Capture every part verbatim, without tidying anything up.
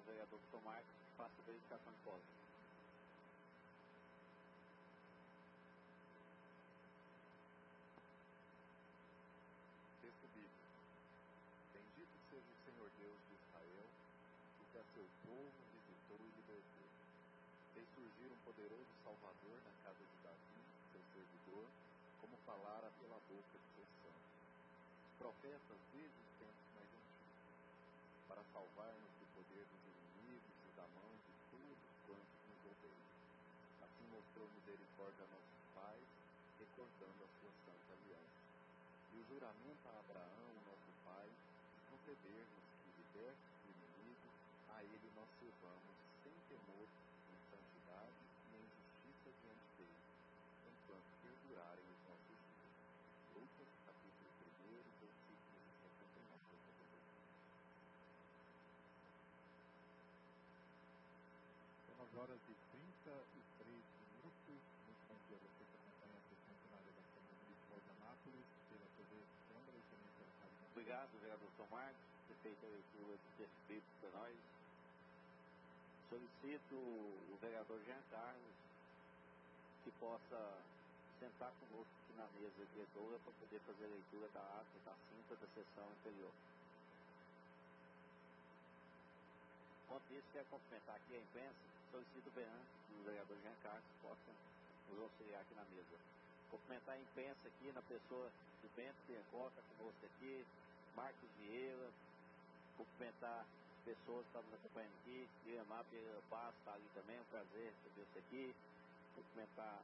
ao vereador Dr. Marcos que faça a verificação de voto. Texto bíblico. Bendito seja o Senhor Deus de Israel, que a seu povo visitou e libertou. Fez surgir um poderoso Salvador na casa de Davi, seu servidor, como falara pela boca de seus santos. Os profetas desde os tempos mais antigos, para salvar-nos do poder dos inimigos e da mão de todos quantos nos odeiam. Assim mostrou misericórdia a nossos pais, recordando a sua santa aliança. E o juramento a Abraão, nosso pai, de conceder-nos que, libertos do inimigo, a ele nós servamos sem temor, em santidade e em justiça diante dele, enquanto perdurarem os nossos dias. Lucas, capítulo um, versículos de setenta e nove a setenta e cinco. São nove horas e trinta e três minutos. Muito bom dia a você que acompanha a sessão plenária da Câmara Municipal de Anápolis, pela T V Câmara e também pela Rádio. Obrigado, vereador Dr. Marcos, por ter feito a leitura do texto bíblico para nós. Solicito o vereador Jean Carlos que possa sentar conosco aqui na mesa diretora para poder fazer a leitura da ata da cinta da sessão anterior. Enquanto isso, quero cumprimentar aqui a imprensa. Solicito o o vereador Jean Carlos que possa nos auxiliar aqui na mesa. Cumprimentar a imprensa aqui na pessoa do Bento Piancota, conosco aqui, Marcos Vieira, cumprimentar pessoas que estão nos acompanhando aqui, Guilherme Pereira Paz está ali também, é um prazer ter você aqui, cumprimentar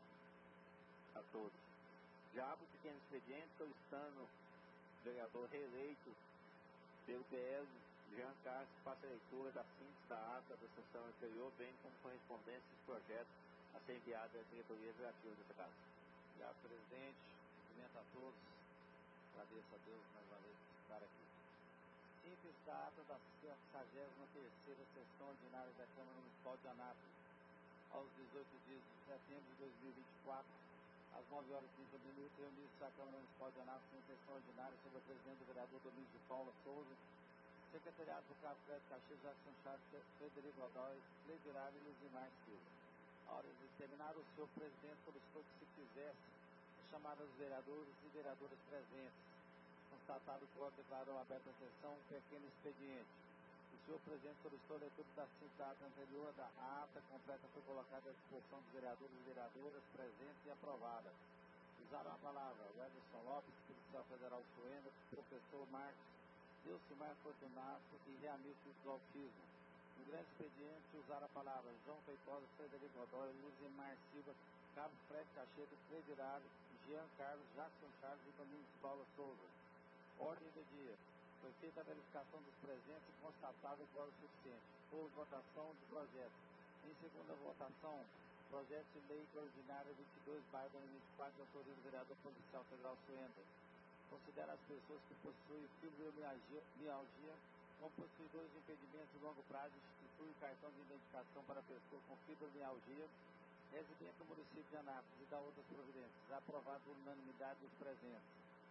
a todos. Já abro o pequeno expediente, solicitando o vereador reeleito pelo P L, Jean Carlos, que faça a leitura da síntese da ata da sessão anterior, bem como correspondência dos projetos a ser enviado à diretoria executiva dessa casa. Obrigado, presidente. Cumprimento a todos. Agradeço a Deus mais uma vez por estar aqui. Síntese da ata da sessagésima terceira sessão ordinária da Câmara Municipal de Anápolis, aos dezoito dias de setembro de dois mil e vinte e quatro, às nove horas e trinta minutos, reuniu-se a Câmara Municipal de Anápolis em sessão ordinária sob a presidência do vereador Domingos de Paula Souza, secretariado do Cabo Fred Caxias, Jackson Chaves, Frederico Godoy, Cleidirário e Luzimar Silva. A hora de terminar, o senhor presidente solicitou que se fizesse chamar os vereadores e vereadoras presentes. Constatado que o voto declarou aberta a sessão, um pequeno expediente. O senhor presidente solicitou a leitura da cidade anterior da ata completa foi colocada à disposição dos vereadores e vereadoras presentes e aprovada. Usaram a palavra o Edson Lopes, policial federal Suenda, professor Marcos, Delcimar Fortunato e Reamilton do Autismo. No grande expediente, usaram a palavra João Feitosa, Frederico Godoy, Luzimar Silva, Cabo Fred Cacheto, Cleidirário, Jean Carlos, Jackson Chaves e Domingos de Paula Souza. Ordem do dia. Foi feita a verificação dos presentes e constatado o quórum suficiente. Por votação do projeto. Em segunda votação, projeto de lei ordinária vinte e dois barra dois mil e vinte e quatro, de autoria do vereador policial federal Suenda. Considera as pessoas que possuem fibromialgia como possuidores de impedimentos de longo prazo, institui o cartão de identificação para a pessoa com fibromialgia, residente no município de Anápolis e da outras providências. Aprovado por unanimidade dos presentes.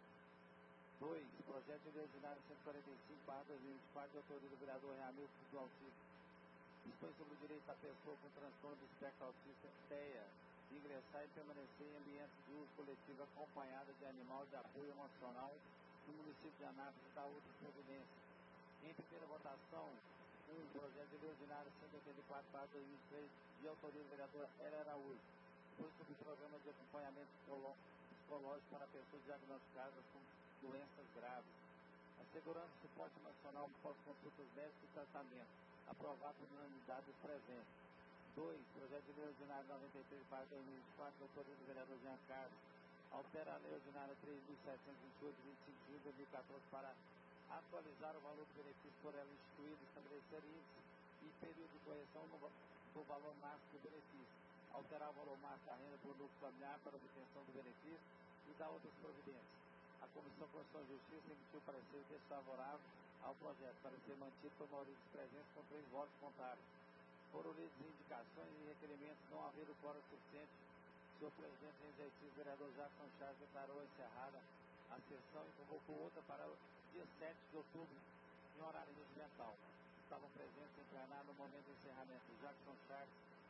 dois. Projeto de lei ordinário cento e quarenta e cinco barra dois mil e vinte e quatro, de autoria do vereador Reamilton do Autismo. Dispõe sobre o direito da pessoa com transtorno do espectro autista, T E A, de ingressar e permanecer em ambientes de uso coletivo acompanhada de animal de apoio emocional no município de Anápolis e da outras providências. Em primeira votação, um projeto de lei ordinário cento e oitenta e quatro barra dois mil e três, de autoria do vereador Hélio Araújo. Foi sobre o programa de acompanhamento psicológico para pessoas diagnosticadas com doenças graves. A segurança e suporte nacional pós consultas médicas e tratamento. Aprovado por unanimidade dos presentes. dois. Projeto de lei ordinário noventa e três barra dois mil e vinte e quatro, de autoria do vereador Jean Carlos. Altera a lei ordinária três mil setecentos e vinte e oito, de vinte e cinco de julho de dois mil e quatorze para atualizar o valor do benefício por ela instituído, estabelecer índice e período de correção no, do valor máximo do benefício. Alterar o valor máximo da renda por lucro familiar para obtenção do benefício e dar outras providências. A Comissão de Constituição e Justiça emitiu parecer desfavorável ao projeto, para ser mantido por maioria dos presentes com três votos contrários. Foram lidas indicações e requerimentos, não havendo quórum suficiente. O senhor presidente em exercício, vereador Jackson Chaves, declarou encerrada a sessão e convocou outra para o dia sete de outubro, em horário regimental. Estavam presentes em plenário no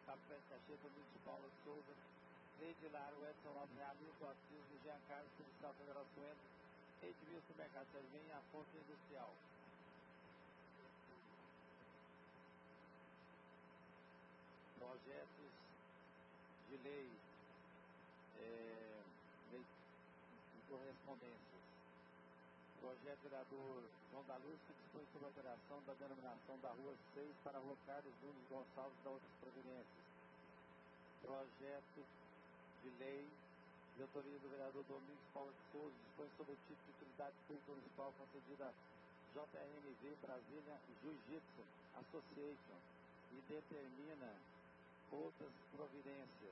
Café Cacheta, Luiz Paulo de Souza, Edilário, Edson Lopes, Hamilton Ortiz, Jean Carlos, Policial Federal Suendo, Edmilson Mercado Servim, a Fonte Industrial. Projetos de lei, é, lei de correspondências. Projeto vereador João da Luz, que dispõe sobre a alteração da denominação da Rua seis para a Rua Carlos Nunes Gonçalves da outras providências. Projeto de lei de autoria do vereador Domingos Paulo de Souza, dispõe sobre o título de utilidade pública municipal concedida a J R M V Brasília Jiu-Jitsu Association e determina outras providências.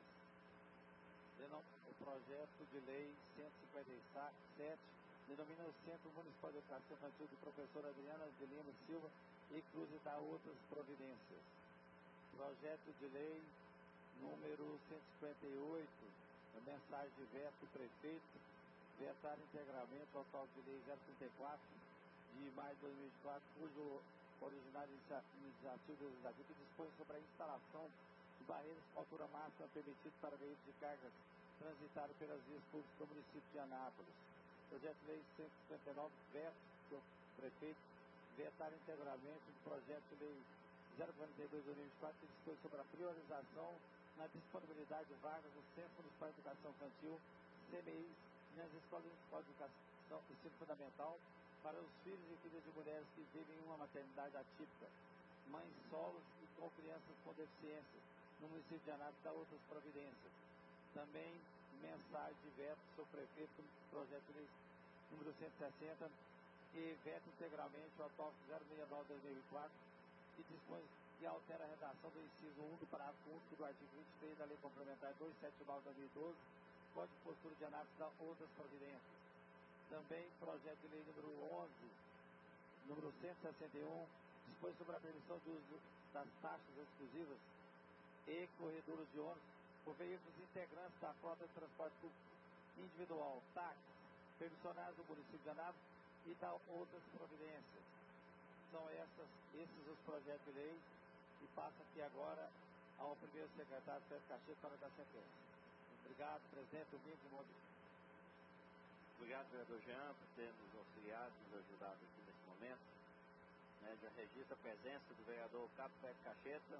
O projeto de lei cento e cinquenta e sete denomina o Centro Municipal de Educação Infantil de professora Adriana de Lima Silva e Cruz e dá outras providências. Projeto de lei número cento e cinquenta e oito, a mensagem de veto do prefeito, vetar integralmente o autor de lei zero trinta e quatro de maio de dois mil e vinte e quatro, cujo originário iniciativa legislativa que dispõe sobre a instalação de barreiras com altura máxima permitida para veículos de cargas transitarem pelas vias públicas do município de Anápolis. Projeto de lei cento e cinquenta e nove, veto do prefeito, vetar integralmente o projeto de lei zero quarenta e dois de dois mil e vinte e quatro, que dispõe sobre a priorização na disponibilidade de vagas no Centro Municipal de Educação Infantil, C M Is, e nas escolas municipais de educação e ensino fundamental para os filhos e filhas de mulheres que vivem em uma maternidade atípica, mães solos e com crianças com deficiências, no município de Anápolis, dá outras providências. Também mensagem de veto sobre o prefeito do projeto de lei número cento e sessenta, que veta integralmente o autógrafo zero seis nove de dois mil e vinte e quatro, que dispõe que altera a redação do inciso um do parágrafo único do artigo vinte e três da Lei Complementar duzentos e setenta e nove de dois mil e doze, Código de Postura de Anápolis, dá outras providências. Também projeto de lei número onze, número cento e sessenta e um, dispõe sobre a permissão de uso das taxas exclusivas e corredores de ônibus por veículos integrantes da frota de transporte público individual, táxis, permissionários do município de Anápolis e dá outras providências. São essas, esses os projetos de lei e passa aqui agora ao primeiro secretário Pedro Cacheta para dar sequência. Obrigado, presidente Domingos. Obrigado, vereador Jean, por ter nos auxiliado, nos ajudado aqui nesse momento. Né, já registra a presença do vereador Cabo Pedro Cacheta,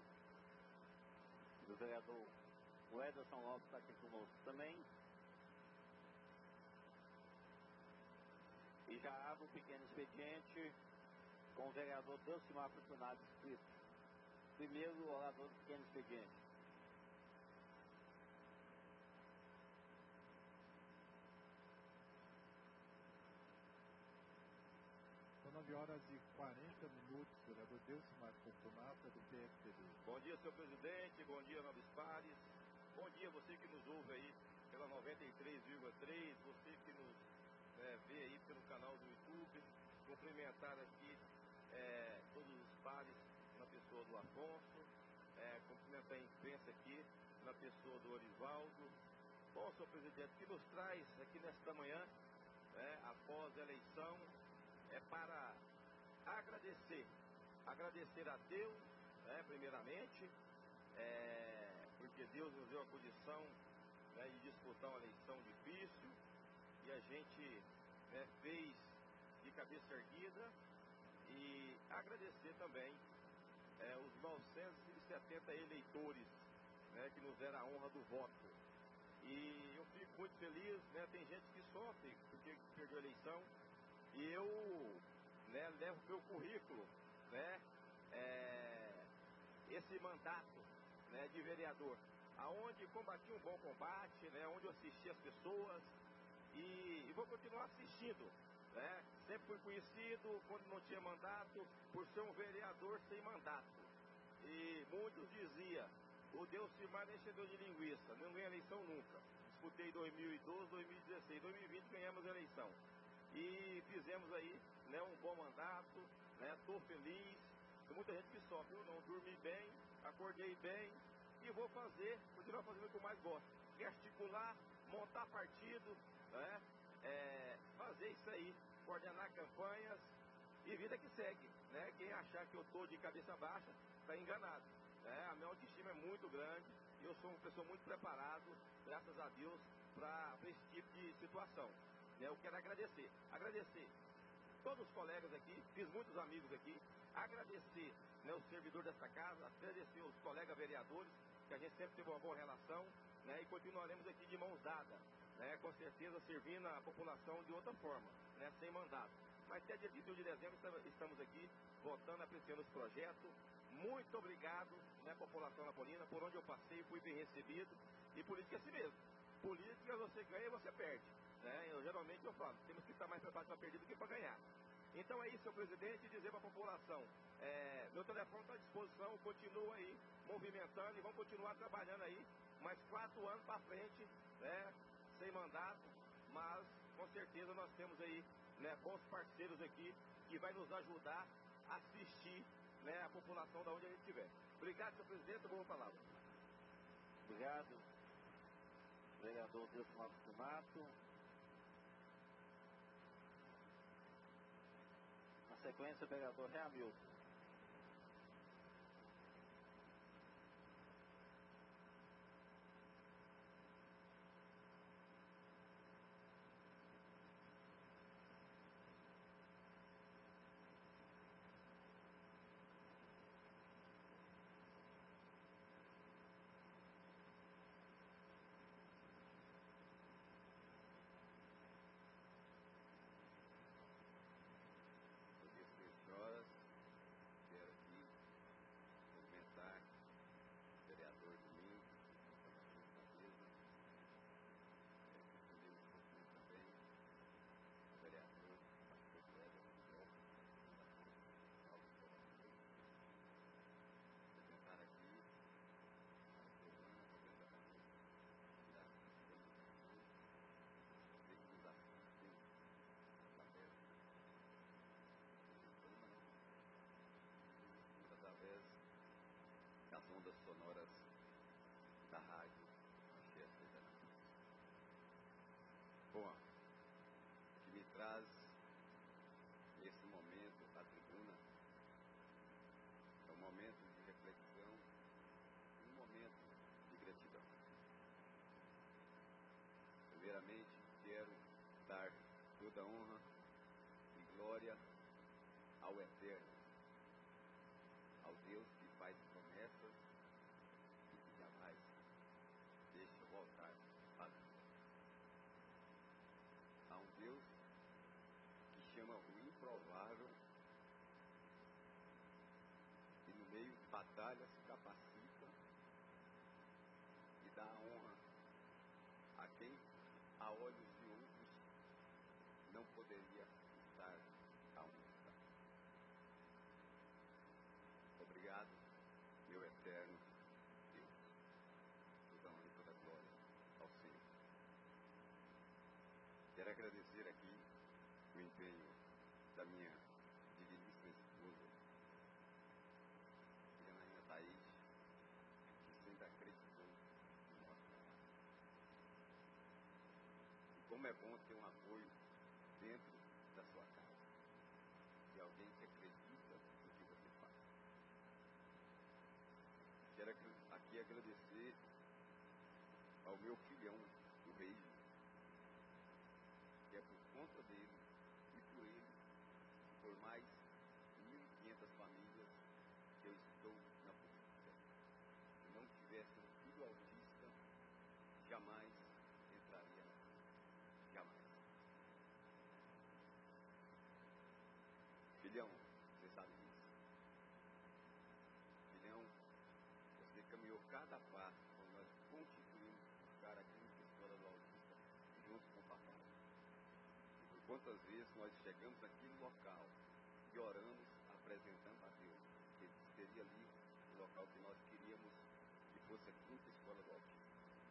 do vereador o Ederson Lopes está aqui conosco também. E já abre um pequeno expediente com o vereador Delcimar Fortunato inscrito. Primeiro orador do pequeno expediente. São nove horas e quarenta minutos, vereador Delcimar Fortunato, do P S D B. Bom dia, senhor presidente, bom dia, nobres pares. Bom dia, você que nos ouve aí pela noventa e três vírgula três, você que nos é, vê aí pelo canal do YouTube. Cumprimentar aqui é, todos os pares na pessoa do Afonso, é, cumprimentar a imprensa aqui na pessoa do Orivaldo. Bom, senhor presidente, o que nos traz aqui nesta manhã, é, após a eleição, é para agradecer, agradecer a Deus, né, primeiramente, é, porque Deus nos deu a condição, né, de disputar uma eleição difícil e a gente, né, fez de cabeça erguida, e agradecer também é, os novecentos e setenta eleitores, né, que nos deram a honra do voto. E eu fico muito feliz, né, tem gente que sofre porque perdeu a eleição, e eu, né, levo meu currículo, né, é, esse mandato, né, de vereador, aonde combati um bom combate, né, onde eu assisti as pessoas e, e vou continuar assistindo, né, sempre fui conhecido quando não tinha mandato por ser um vereador sem mandato, e muitos diziam, o Delcimar é enchedor de linguiça, não ganha eleição nunca. Disputei dois mil e doze, dois mil e dezesseis, dois mil e vinte ganhamos a eleição. E fizemos aí, né, um bom mandato, né, tô feliz. Tem muita gente que sofre, eu não dormi bem, acordei bem e vou fazer, continuar fazendo o que eu mais gosto. Articular, montar partido, né, é, fazer isso aí, coordenar campanhas e vida que segue, né? Quem achar que eu tô de cabeça baixa, tá enganado. É, a minha autoestima é muito muito grande e eu sou uma pessoa muito preparado, graças a Deus, para esse tipo de situação. Né? Eu quero agradecer. Agradecer todos os colegas aqui, fiz muitos amigos aqui, agradecer, né, o servidor dessa casa, agradecer os colegas vereadores, que a gente sempre teve uma boa relação, né, e continuaremos aqui de mãos dadas, né, com certeza servindo a população de outra forma, né, sem mandato. Mas até dia vinte e um de dezembro estamos aqui votando, apreciando esse projeto. Muito obrigado, né, população napolina, por onde eu passei, fui bem recebido, e política é assim mesmo. Política você ganha e você perde. Né? Eu, geralmente eu falo, temos que estar mais preparados para perder do que para ganhar. Então é isso, senhor presidente, dizer para a população, é, meu telefone está à disposição, continua aí movimentando e vamos continuar trabalhando aí mais quatro anos para frente, né, sem mandato, mas com certeza nós temos aí, né, bons parceiros aqui que vai nos ajudar a assistir, né, a população da onde a gente estiver. Obrigado, senhor presidente, boa palavra. Obrigado, vereador Deus Marcos Fumato. Na sequência, o vereador Reamilton. Das ondas sonoras da rádio Manchester. Bom, o que me traz nesse momento à tribuna é um momento de reflexão e um momento de gratidão. Primeiramente, quero dar toda a honra e glória ao Eterno, ao Deus que faz promessas e que jamais deixa voltar a vida. Há um Deus que chama o improvável e no meio de batalhas capacita e dá a honra a quem a olhos de outros não poderia estar aonde está. Obrigado, meu eterno Deus. Toda honra e toda glória ao Senhor. Quero agradecer aqui o empenho da minha digníssima esposa, Janaína Thaís, que sempre acreditou no nosso trabalho. E como é bom ter um apoio dentro da sua casa, de alguém que acredita no que você faz. Quero aqui agradecer ao meu filhão, o Rei, que é por conta dele e por ele, e por mais mil e quinhentas famílias que eu estou na política. Se não tivesse um filho autista, jamais entraria na política. Jamais. Filhão, você sabe disso. Filhão, você caminhou cada passo quando nós constituímos buscar a Clínica Escola do Autista junto com o papai. E por quantas vezes nós chegamos aqui no local e oramos apresentando a Deus que seria ali o local que nós queríamos que fosse a Clínica Escola do Autista.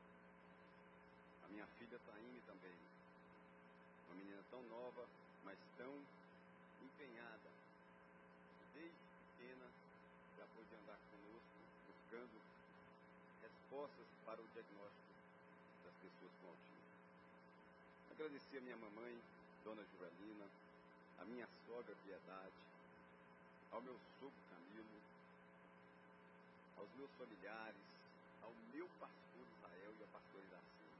A minha filha Taine também, uma menina tão nova, mas tão empenhada, desde pequena já pôde andar conosco buscando respostas para o diagnóstico das pessoas com autismo. Agradecer a minha mamãe, Dona Juvelina, a minha sogra Piedade, ao meu sogro Camilo, aos meus familiares, ao meu pastor Israel e ao pastor Iracema.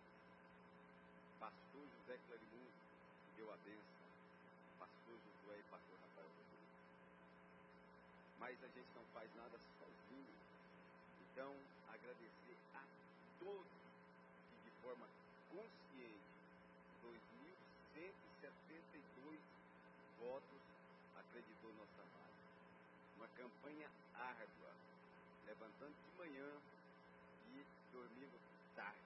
Pastor José Clarimundo, que deu a bênção. Pastor Josué e pastor Rafael Rodrigues. Mas a gente não faz nada sozinho. Então, agradecer a todos que de forma consciente, dois mil cento e setenta e dois votos acreditou no nosso trabalho. Uma campanha árdua, levantando de manhã e dormindo tarde,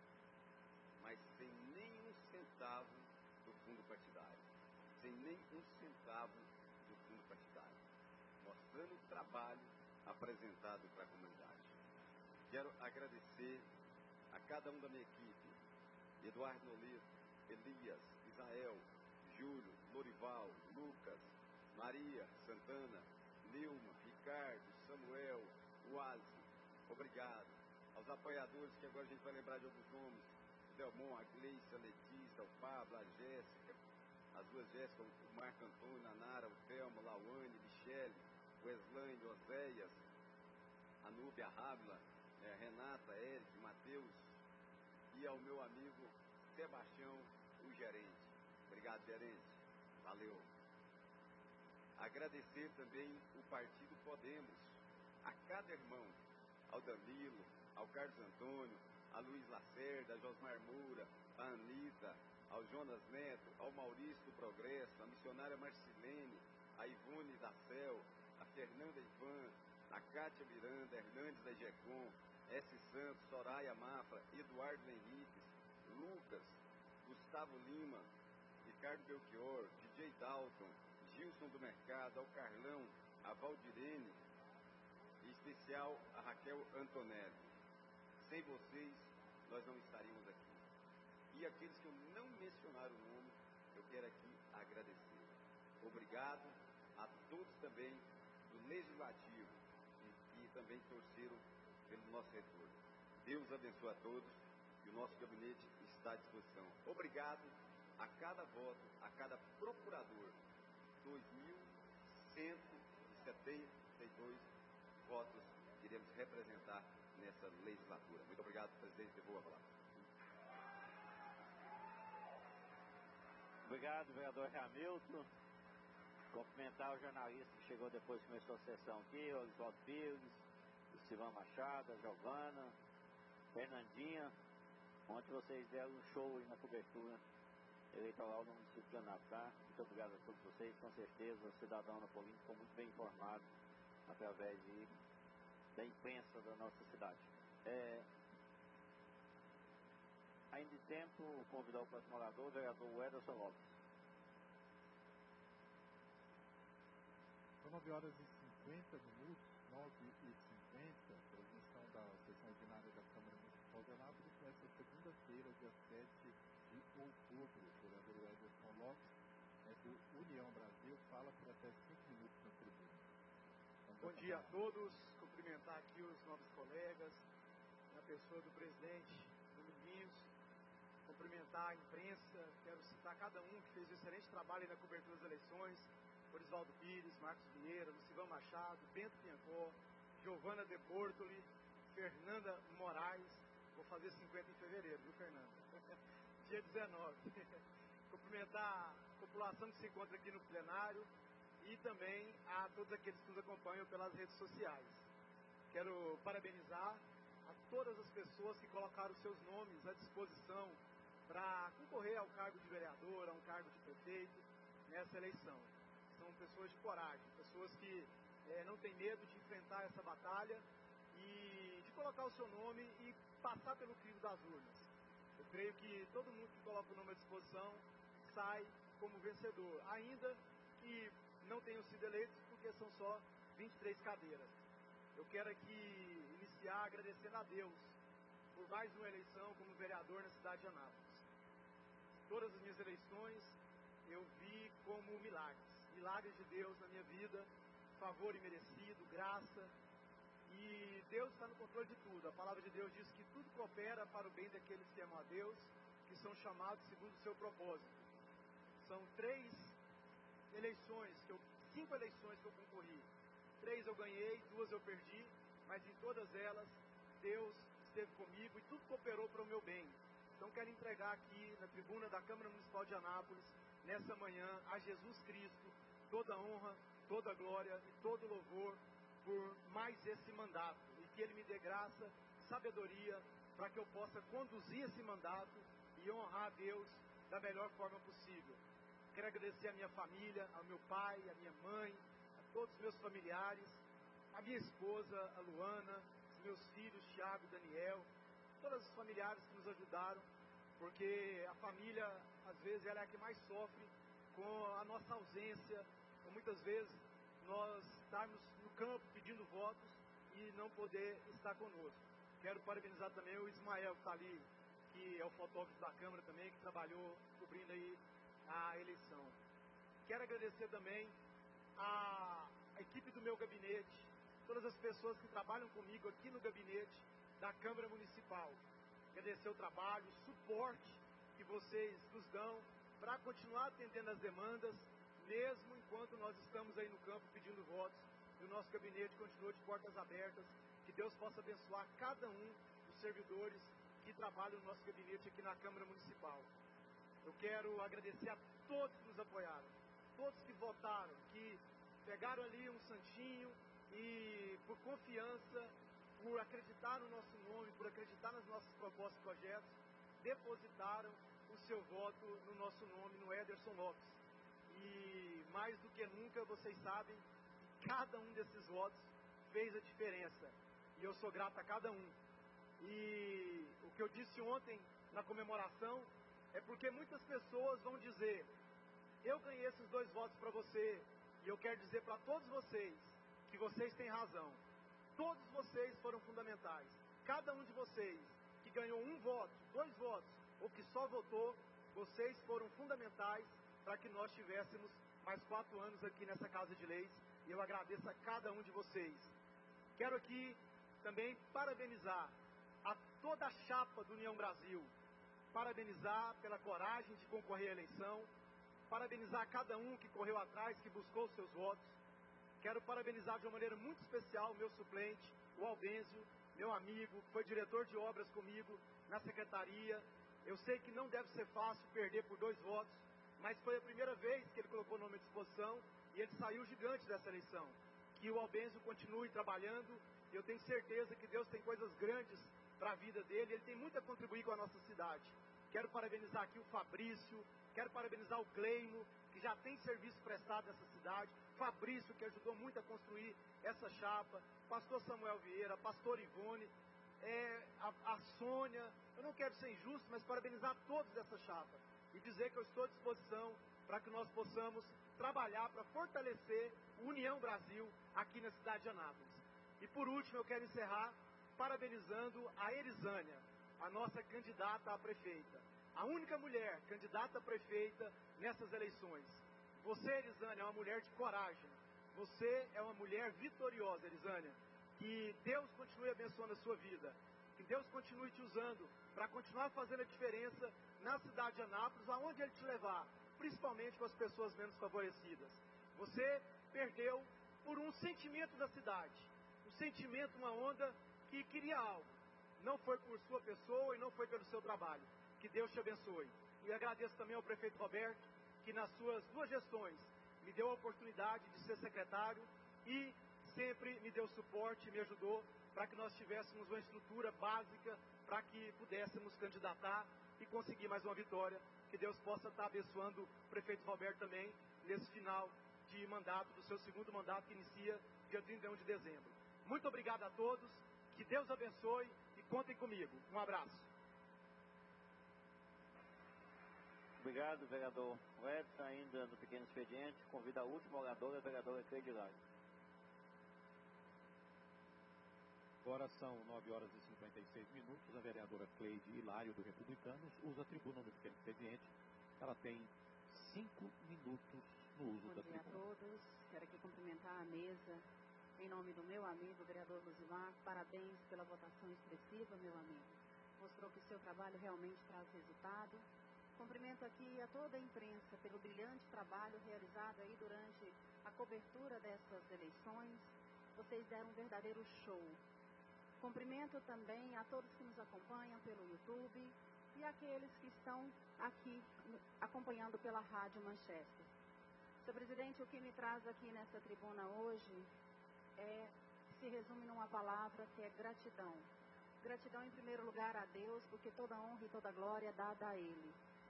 mas sem nenhum centavo do fundo partidário, sem nenhum centavo do fundo partidário, mostrando o trabalho apresentado para a comunidade. Quero agradecer a cada um da minha equipe, Eduardo Noleto, Elias, Israel, Júlio, Lorival, Lucas, Maria, Santana, Nilma, Ricardo, Samuel, Uazi, obrigado. Aos apoiadores, que agora a gente vai lembrar de outros nomes, Delmon, a Gleice, a Letícia, o Pablo, a Jéssica, as duas Jéssicas, o Marco Antônio, a Nara, o Thelma, Lawane, Michele, o Eslane, o Oséias, a Núbia, a Rávila, é, a Renata, a Eric, Matheus, e ao meu amigo Sebastião, o gerente. Obrigado, gerente. Valeu. Agradecer também o Partido Podemos, a cada irmão, ao Danilo, ao Carlos Antônio, a Luiz Lacerda, a Josmar Moura, a Anitta, ao Jonas Neto, ao Maurício do Progresso, a missionária Marcilene, a Ivone da Cel, a Fernanda Ivan, a Cátia Miranda, Hernandes da Egecom, S. Santos, Soraya Mafra, Eduardo Henriques, Lucas, Gustavo Lima, Ricardo Belchior, D J Dalton, Gilson do Mercado, ao Carlão, a Valdirene, em especial a Raquel Antonelli. Sem vocês, nós não estaríamos aqui. E aqueles que eu não mencionar o nome, eu quero aqui agradecer. Obrigado a todos também do Legislativo e que também torceram pelo nosso retorno. Deus abençoe a todos e o nosso gabinete está à disposição. Obrigado a cada voto, a cada procurador. dois mil cento e setenta e dois votos que iremos representar nessa legislatura. Muito obrigado, presidente. Devolvo a palavra. Obrigado, vereador Hamilton. Cumprimentar o jornalista que chegou depois que começou a sessão aqui, o Oswaldo Pires, o Silvão Machado, a Giovana, Fernandinha. Ontem vocês deram um show aí na cobertura eleitoral no município de Anápolis, tá? Muito obrigado a todos vocês. Com certeza o cidadão napolino ficou muito bem informado através de, da imprensa da nossa cidade. É, ainda em tempo, convidar o próximo orador, o vereador Ederson Lopes. São nove horas e cinquenta minutos, nove e cinquenta, transmissão da sessão ordinária da Câmara Municipal de Anápolis, nesta segunda-feira, dia sete de outubro. O vereador Ederson Lopes é do União Brasil, fala por até cinco minutos na tribuna. Vamos Bom dia a acompanhar. todos, cumprimentar aqui os novos colegas, na pessoa do presidente Domingos, cumprimentar a imprensa, quero citar cada um que fez um excelente trabalho aí na cobertura das eleições, Orisvaldo Pires, Marcos Vieira, Lucivão Machado, Bento Piancó, Giovana De Bortoli, Fernanda Moraes, vou fazer cinquenta em fevereiro, viu, Fernanda? Dia dezenove. Cumprimentar a população que se encontra aqui no plenário e também a todos aqueles que nos acompanham pelas redes sociais. Quero parabenizar a todas as pessoas que colocaram seus nomes à disposição para concorrer ao cargo de vereador, a um cargo de prefeito nessa eleição. São pessoas de coragem, pessoas que é, não têm medo de enfrentar essa batalha e de colocar o seu nome e passar pelo crivo das urnas. Eu creio que todo mundo que coloca o nome à disposição sai como vencedor, ainda que não tenham sido eleitos, porque são só vinte e três cadeiras. Eu quero aqui iniciar agradecendo a Deus por mais uma eleição como vereador na cidade de Anápolis. Todas as minhas eleições eu vi como milagres, milagres de Deus na minha vida, favor imerecido, graça, e Deus está no controle de tudo. A palavra de Deus diz que tudo coopera para o bem daqueles que amam a Deus, que são chamados segundo o seu propósito. São três eleições, que eu, cinco eleições que eu concorri. Três eu ganhei, duas eu perdi, mas em todas elas, Deus esteve comigo e tudo cooperou para o meu bem. Então quero entregar aqui na tribuna da Câmara Municipal de Anápolis, nessa manhã, a Jesus Cristo, toda honra, toda glória e todo louvor por mais esse mandato. E que Ele me dê graça, sabedoria, para que eu possa conduzir esse mandato e honrar a Deus da melhor forma possível. Quero agradecer a minha família, ao meu pai, a minha mãe, a todos os meus familiares, a minha esposa, a Luana, os meus filhos, Thiago e Daniel, todos os familiares que nos ajudaram, porque a família, às vezes, ela é a que mais sofre com a nossa ausência, ou muitas vezes nós estarmos no campo pedindo votos e não poder estar conosco. Quero parabenizar também o Ismael, que está ali, que é o fotógrafo da Câmara também, que trabalhou cobrindo aí a eleição. Quero agradecer também a, a equipe do meu gabinete, todas as pessoas que trabalham comigo aqui no gabinete da Câmara Municipal. Agradecer o trabalho, o suporte que vocês nos dão para continuar atendendo as demandas, mesmo enquanto nós estamos aí no campo pedindo votos, e o nosso gabinete continua de portas abertas. Que Deus possa abençoar cada um dos servidores que trabalham no nosso gabinete aqui na Câmara Municipal. Eu quero agradecer a todos que nos apoiaram, todos que votaram, que pegaram ali um santinho e, por confiança, por acreditar no nosso nome, por acreditar nas nossas propostas e projetos, depositaram o seu voto no nosso nome, no Ederson Lopes. E mais do que nunca, vocês sabem que cada um desses votos fez a diferença. E eu sou grato a cada um. E o que eu disse ontem na comemoração é porque muitas pessoas vão dizer: eu ganhei esses dois votos para você. E eu quero dizer para todos vocês que vocês têm razão. Todos vocês foram fundamentais. Cada um de vocês que ganhou um voto, dois votos, ou que só votou, vocês foram fundamentais para que nós tivéssemos mais quatro anos aqui nessa Casa de Leis. E eu agradeço a cada um de vocês. Quero aqui também parabenizar a toda a chapa do União Brasil. Parabenizar pela coragem de concorrer à eleição. Parabenizar cada um que correu atrás, que buscou os seus votos. Quero parabenizar de uma maneira muito especial o meu suplente, o Albêncio, meu amigo, foi diretor de obras comigo na secretaria. Eu sei que não deve ser fácil perder por dois votos, mas foi a primeira vez que ele colocou o nome à disposição e ele saiu gigante dessa eleição. Que o Albêncio continue trabalhando. Eu tenho certeza que Deus tem coisas grandes para a vida dele. Ele tem muito a contribuir com a nossa cidade. Quero parabenizar aqui o Fabrício, quero parabenizar o Cleimo, que já tem serviço prestado nessa cidade. Fabrício, que ajudou muito a construir essa chapa. Pastor Samuel Vieira, Pastor Ivone, é, a, a Sônia. Eu não quero ser injusto, mas parabenizar todos dessa chapa. E dizer que eu estou à disposição para que nós possamos trabalhar para fortalecer o União Brasil aqui na cidade de Anápolis. E por último, eu quero encerrar parabenizando a Elisânia, a nossa candidata a prefeita. A única mulher candidata a prefeita nessas eleições. Você, Elisânia, é uma mulher de coragem. Você é uma mulher vitoriosa, Elisânia. Que Deus continue abençoando a sua vida. Que Deus continue te usando para continuar fazendo a diferença na cidade de Anápolis, aonde Ele te levar, principalmente com as pessoas menos favorecidas. Você perdeu por um sentimento da cidade. Um sentimento, uma onda que queria algo. Não foi por sua pessoa e não foi pelo seu trabalho. Que Deus te abençoe. E agradeço também ao prefeito Roberto, que nas suas duas gestões me deu a oportunidade de ser secretário e sempre me deu suporte, me ajudou para que nós tivéssemos uma estrutura básica para que pudéssemos candidatar e conseguir mais uma vitória. Que Deus possa estar abençoando o prefeito Roberto também nesse final de mandato, do seu segundo mandato, que inicia dia trinta e um de dezembro. Muito obrigado a todos, que Deus abençoe e contem comigo. Um abraço. Obrigado, vereador Edson. Ainda no pequeno expediente, convido a última oradora, a vereadora Cleide Hilário. Agora são nove horas e cinquenta e seis minutos. A vereadora Cleide Hilário, do Republicanos, usa a tribuna no pequeno expediente. Ela tem cinco minutos no uso da tribuna. Bom dia a todos. Quero aqui cumprimentar a mesa em nome do meu amigo, vereador Luzimar. Parabéns pela votação expressiva, meu amigo. Mostrou que o seu trabalho realmente traz resultado. Cumprimento aqui a toda a imprensa pelo brilhante trabalho realizado aí durante a cobertura dessas eleições. Vocês deram um verdadeiro show. Cumprimento também a todos que nos acompanham pelo YouTube e aqueles que estão aqui acompanhando pela Rádio Manchester. Senhor presidente, o que me traz aqui nessa tribuna hoje é, se resume numa palavra que é gratidão. Gratidão em primeiro lugar a Deus, porque toda honra e toda glória é dada a Ele.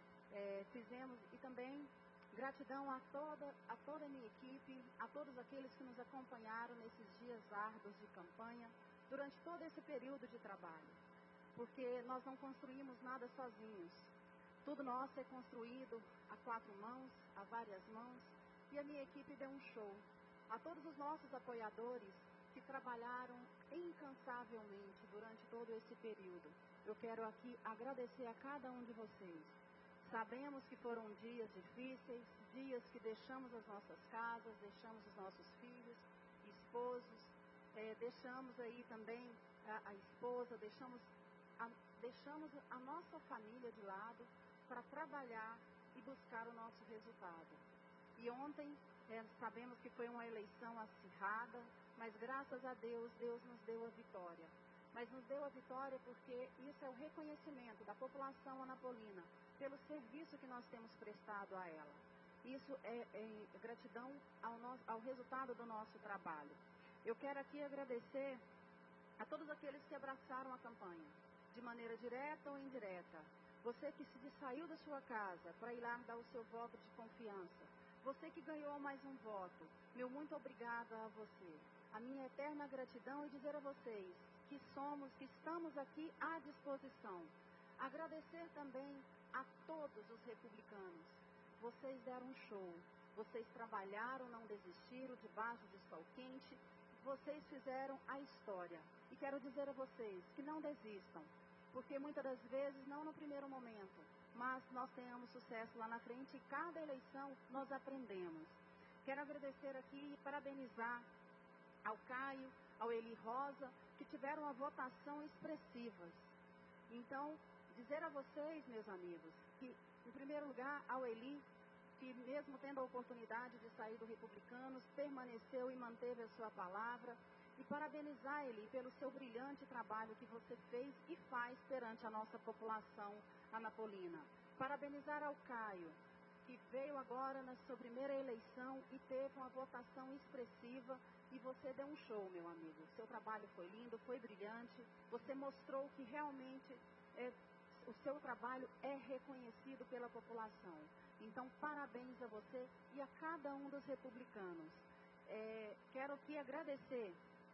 É, fizemos, e também gratidão a toda, a toda a minha equipe, a todos aqueles que nos acompanharam nesses dias árduos de campanha, durante todo esse período de trabalho. Porque nós não construímos nada sozinhos. Tudo nosso é construído a quatro mãos, a várias mãos, e a minha equipe deu um show. A todos os nossos apoiadores que trabalharam incansavelmente durante todo esse período, eu quero aqui agradecer a cada um de vocês. Sabemos que foram dias difíceis, dias que deixamos as nossas casas, deixamos os nossos filhos, esposos, é, deixamos aí também a, a esposa, deixamos a, deixamos a nossa família de lado para trabalhar e buscar o nosso resultado. E ontem, é, sabemos que foi uma eleição acirrada, mas graças a Deus, Deus nos deu a vitória. Mas nos deu a vitória porque isso é o reconhecimento da população anapolina pelo serviço que nós temos prestado a ela. Isso é, é gratidão ao, nosso, ao resultado do nosso trabalho. Eu quero aqui agradecer a todos aqueles que abraçaram a campanha, de maneira direta ou indireta. Você que se saiu da sua casa para ir lá dar o seu voto de confiança. Você que ganhou mais um voto, meu muito obrigada a você. A minha eterna gratidão e dizer a vocês que somos, que estamos aqui à disposição. Agradecer também a todos os republicanos. Vocês deram um show. Vocês trabalharam, não desistiram, debaixo de sol quente. Vocês fizeram a história. E quero dizer a vocês que não desistam. Porque muitas das vezes, não no primeiro momento, mas nós tenhamos sucesso lá na frente e cada eleição nós aprendemos. Quero agradecer aqui e parabenizar ao Caio, ao Eli Rosa, que tiveram uma votação expressivas. Então, dizer a vocês, meus amigos, que, em primeiro lugar, ao Eli, que mesmo tendo a oportunidade de sair do Republicanos, permaneceu e manteve a sua palavra, e parabenizar ele pelo seu brilhante trabalho que você fez e faz perante a nossa população anapolina. Parabenizar ao Caio, que veio agora na sua primeira eleição e teve uma votação expressiva e você deu um show, meu amigo. Seu trabalho foi lindo, foi brilhante, você mostrou que realmente é, o seu trabalho é reconhecido pela população. Então, parabéns a você e a cada um dos republicanos. É, quero aqui agradecer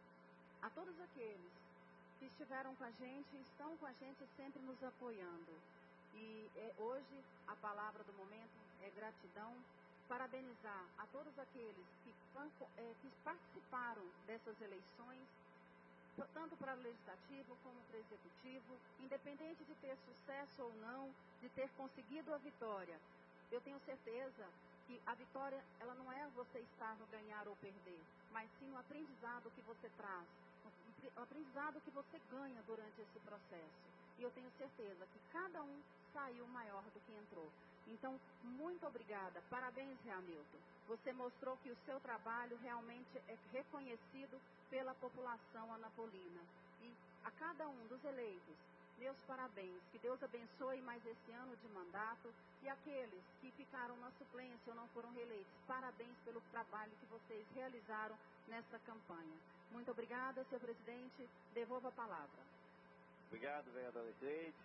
a todos aqueles que estiveram com a gente, estão com a gente sempre nos apoiando. E é, hoje a palavra do momento é gratidão. Parabenizar a todos aqueles que, é, que participaram dessas eleições, tanto para o legislativo como para o executivo, independente de ter sucesso ou não, de ter conseguido a vitória. Eu tenho certeza que a vitória, ela não é você estar no ganhar ou perder, mas sim o aprendizado que você traz, o aprendizado que você ganha durante esse processo. E eu tenho certeza que cada um saiu maior do que entrou. Então, muito obrigada. Parabéns, Hamilton. Você mostrou que o seu trabalho realmente é reconhecido pela população anapolina. E a cada um dos eleitos, meus parabéns. Que Deus abençoe mais esse ano de mandato. E aqueles que ficaram na suplência ou não foram reeleitos, parabéns pelo trabalho que vocês realizaram nessa campanha. Muito obrigada, senhor presidente. Devolvo a palavra. Obrigado, vereadora Cleide.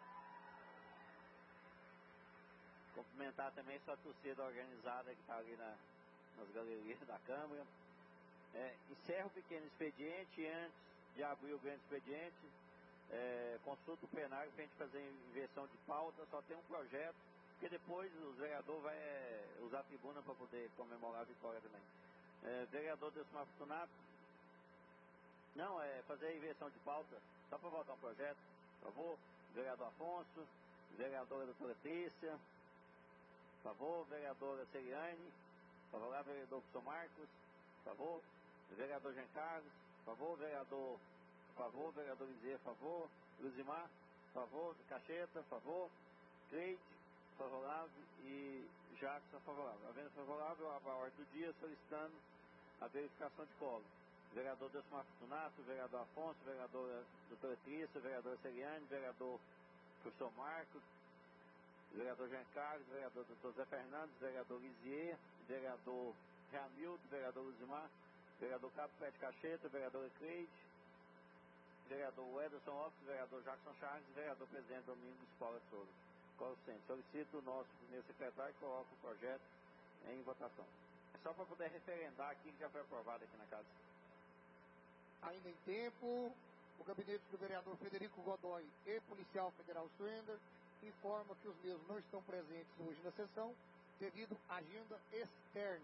Cumprimentar também sua torcida organizada que está ali na, nas galerias da Câmara. É, encerro o pequeno expediente antes de abrir o grande expediente. É, consulta o plenário para a gente fazer inversão de pauta. Só tem um projeto, porque depois o vereador vai é, usar a tribuna para poder comemorar a vitória também. É, vereador Delcimar Fortunato. Não, é fazer a inversão de pauta, só para votar um projeto, por favor. Vereador Afonso, vereadora doutora Trícia, por favor, vereadora Seriane, por favor, vereador São Marcos, por favor, vereador Jean Carlos, por favor, vereador, por favor, vereador Lizia, por favor, Luzimar, por favor, Cacheta, por favor, Cleide, favorável e Jackson, favorável. Havendo favorável, a ordem do dia solicitando a verificação de colo. vereador Delcio Fortunato, vereador Afonso, vereadora doutora Trícia, vereador Seriane, vereador professor Marcos, vereador Jean Carlos, vereador doutor Zé Fernandes, vereador Lisier, vereador Ramildo, vereador Luzimar, vereador Cabo Pé de Cacheta, vereadora Cleide, vereador Ederson Lopes, vereador Jackson Charles, vereador presidente Domingos Paula Souza. Solicito o nosso primeiro secretário que coloque o projeto em votação. É só para poder referendar aqui que já foi aprovado aqui na casa. Ainda em tempo, o gabinete do vereador Frederico Godoy e policial federal Swender informa que os mesmos não estão presentes hoje na sessão devido à agenda externa.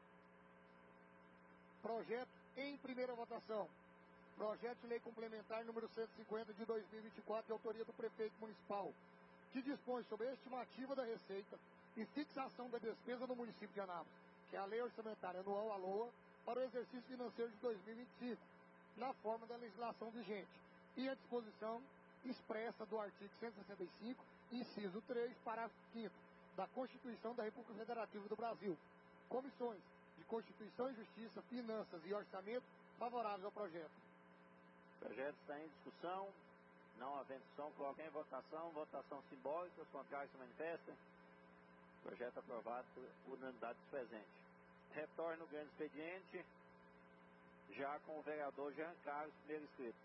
Projeto em primeira votação. Projeto de lei complementar número cento e cinquenta de dois mil e vinte e quatro, de autoria do prefeito municipal, que dispõe sobre a estimativa da receita e fixação da despesa no município de Anápolis, que é a Lei Orçamentária Anual, a LOA, para o exercício financeiro de dois mil e vinte e cinco, na forma da legislação vigente, e a disposição expressa do artigo cento e sessenta e cinco, inciso três, parágrafo quinto, da Constituição da República Federativa do Brasil. Comissões de Constituição e Justiça, Finanças e Orçamento favoráveis ao projeto. O projeto está em discussão. Não havendo discussão, coloca em votação. Votação simbólica. Os contrários se manifestam. Projeto aprovado por unanimidade dos presentes. Retorno o grande expediente, já com o vereador Jean Carlos, primeiro inscrito.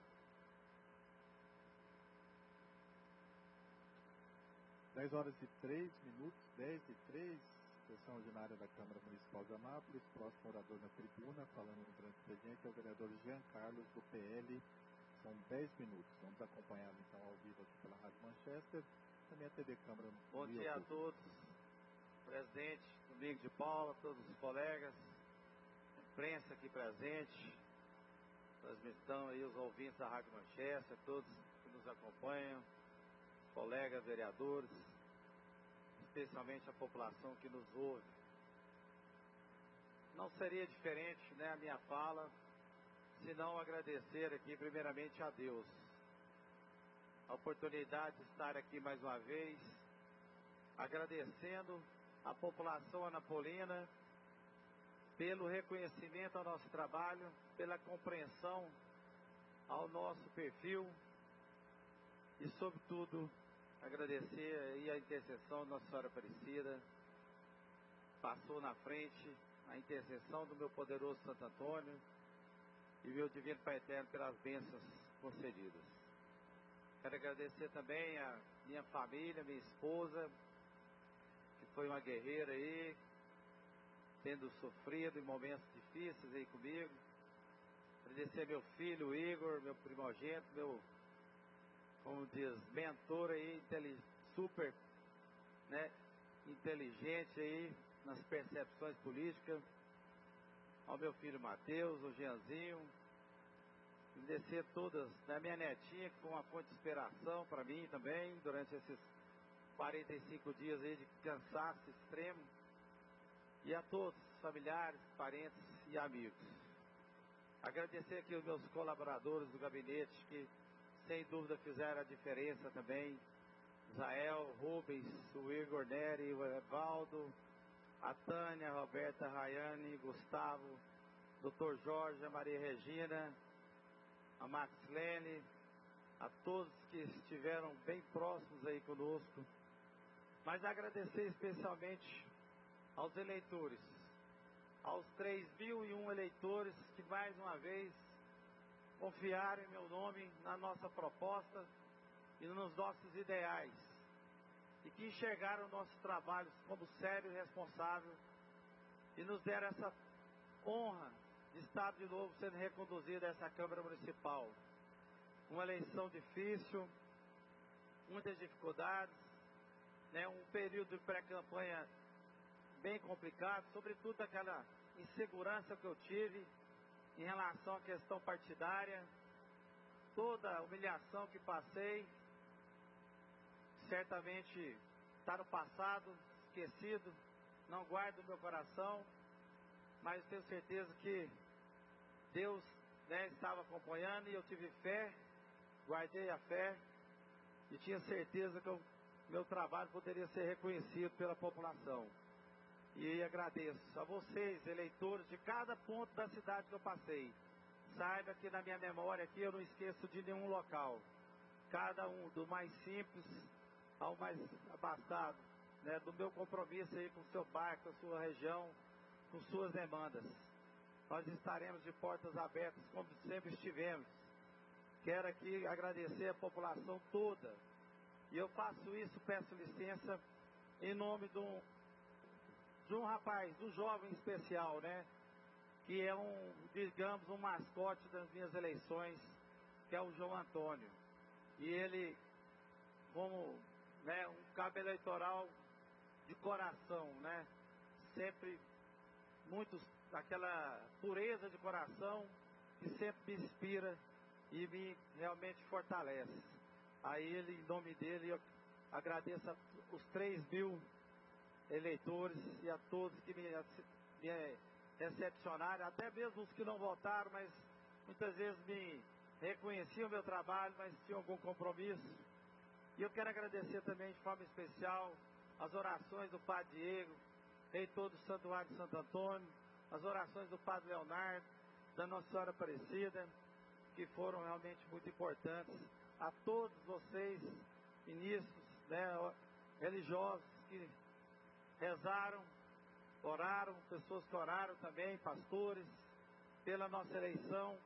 dez horas e três minutos, dez e três, sessão ordinária da Câmara Municipal de Anápolis. Próximo orador na tribuna, falando no grande expediente, é o vereador Jean Carlos, do P L. São dez minutos. Vamos acompanhá-lo então ao vivo aqui pela Rádio Manchester, também a T V Câmara. Bom dia a todos, presidente Domingos de Paula, todos os colegas, imprensa aqui presente, transmissão aí, os ouvintes da Rádio Manchester, todos que nos acompanham, colegas vereadores, especialmente a população que nos ouve. Não seria diferente, né, a minha fala, se não agradecer aqui primeiramente a Deus a oportunidade de estar aqui mais uma vez, agradecendo a população anapolina pelo reconhecimento ao nosso trabalho, pela compreensão ao nosso perfil e, sobretudo, agradecer aí a intercessão de Nossa Senhora Aparecida. Passou na frente a intercessão do meu poderoso Santo Antônio e meu divino Pai Eterno pelas bênçãos concedidas. Quero agradecer também a minha família, minha esposa, que foi uma guerreira aí, tendo sofrido em momentos difíceis aí comigo. Agradecer meu filho, Igor, meu primogênito, meu, como diz, mentor aí, super, né, inteligente aí nas percepções políticas. Ao meu filho Matheus, o Jeanzinho, agradecer todas, né, minha netinha, que foi uma fonte de inspiração para mim também, durante esses quarenta e cinco dias aí de cansaço extremo, e a todos, familiares, parentes e amigos. Agradecer aqui os meus colaboradores do gabinete, que sem dúvida fizeram a diferença também, Israel, Rubens, o Igor Neri, o Evaldo, a Tânia, a Roberta, a Rayane, Gustavo, doutor Jorge, a Maria Regina, a Maxlene, a todos que estiveram bem próximos aí conosco, mas agradecer especialmente aos eleitores, aos três mil e um eleitores que mais uma vez confiaram em meu nome, na nossa proposta e nos nossos ideais, e que enxergaram o nosso trabalho como sério e responsável e nos deram essa honra de estar de novo sendo reconduzido a essa Câmara Municipal. Uma eleição difícil, muitas dificuldades, né, um período de pré-campanha bem complicado, sobretudo aquela insegurança que eu tive em relação à questão partidária, toda a humilhação que passei, certamente está no passado, esquecido, não guardo no meu coração, mas tenho certeza que Deus, né, estava acompanhando e eu tive fé, guardei a fé e tinha certeza que o meu trabalho poderia ser reconhecido pela população. E agradeço a vocês, eleitores de cada ponto da cidade que eu passei, saiba que na minha memória aqui eu não esqueço de nenhum local. Cada um, do mais simples ao mais abastado, né, do meu compromisso aí com o seu bairro, com a sua região, com suas demandas. Nós estaremos de portas abertas como sempre estivemos. Quero aqui agradecer a população toda. E eu faço isso, peço licença, em nome de um, de um rapaz, de um jovem especial, né? Que é um, digamos, um mascote das minhas eleições, que é o João Antônio. E ele, como, né, um cabo eleitoral de coração, né? Sempre muito, aquela pureza de coração que sempre me inspira e me realmente fortalece. A ele, em nome dele, eu agradeço a os três mil eleitores e a todos que me, me recepcionaram, até mesmo os que não votaram, mas muitas vezes me reconheciam o meu trabalho, mas tinham algum compromisso. E eu quero agradecer também de forma especial as orações do Padre Diego, reitor do Santuário de Santo Antônio, as orações do Padre Leonardo, da Nossa Senhora Aparecida, que foram realmente muito importantes. A todos vocês, ministros, né, religiosos que rezaram, oraram, pessoas que oraram também, pastores, pela nossa eleição,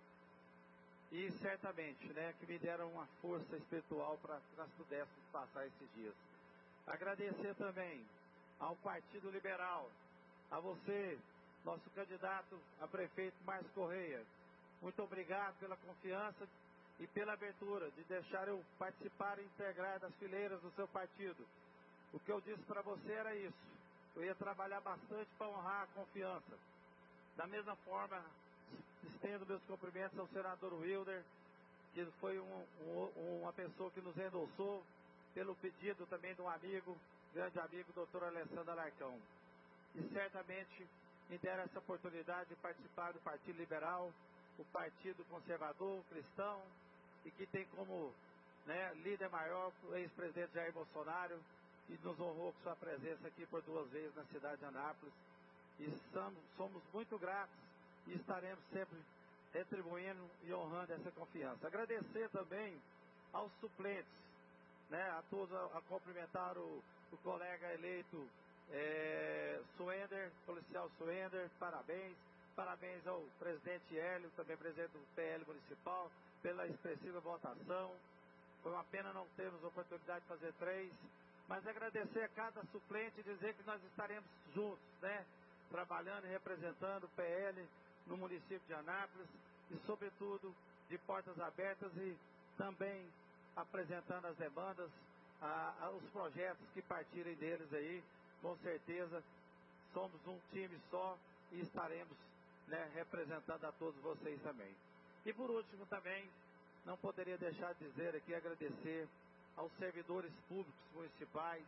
e certamente, né, que me deram uma força espiritual para que nós pudéssemos passar esses dias. Agradecer também ao Partido Liberal, a você, nosso candidato a prefeito Márcio Correia. Muito obrigado pela confiança e pela abertura de deixar eu participar e integrar das fileiras do seu partido. O que eu disse para você era isso. Eu ia trabalhar bastante para honrar a confiança. Da mesma forma, estendo meus cumprimentos ao senador Wilder, que foi um, um, uma pessoa que nos endossou, pelo pedido também de um amigo, grande amigo, doutor Alessandro Alarcão. E certamente me deram essa oportunidade de participar do Partido Liberal, o Partido Conservador, Cristão, e que tem como, né, líder maior o ex-presidente Jair Bolsonaro, que nos honrou com sua presença aqui por duas vezes na cidade de Anápolis. E somos, somos muito gratos e estaremos sempre retribuindo e honrando essa confiança. Agradecer também aos suplentes, né, a todos, a, a cumprimentar o, o colega eleito é, Suender, policial Suender, parabéns. Parabéns ao presidente Hélio, também presidente do P L municipal, pela expressiva votação. Foi uma pena não termos oportunidade de fazer três, mas agradecer a cada suplente e dizer que nós estaremos juntos, né? Trabalhando e representando o P L no município de Anápolis e, sobretudo, de portas abertas e também apresentando as demandas, a, a, os projetos que partirem deles aí. Com certeza, somos um time só e estaremos, né, representando a todos vocês também. E por último também, não poderia deixar de dizer aqui, agradecer aos servidores públicos municipais,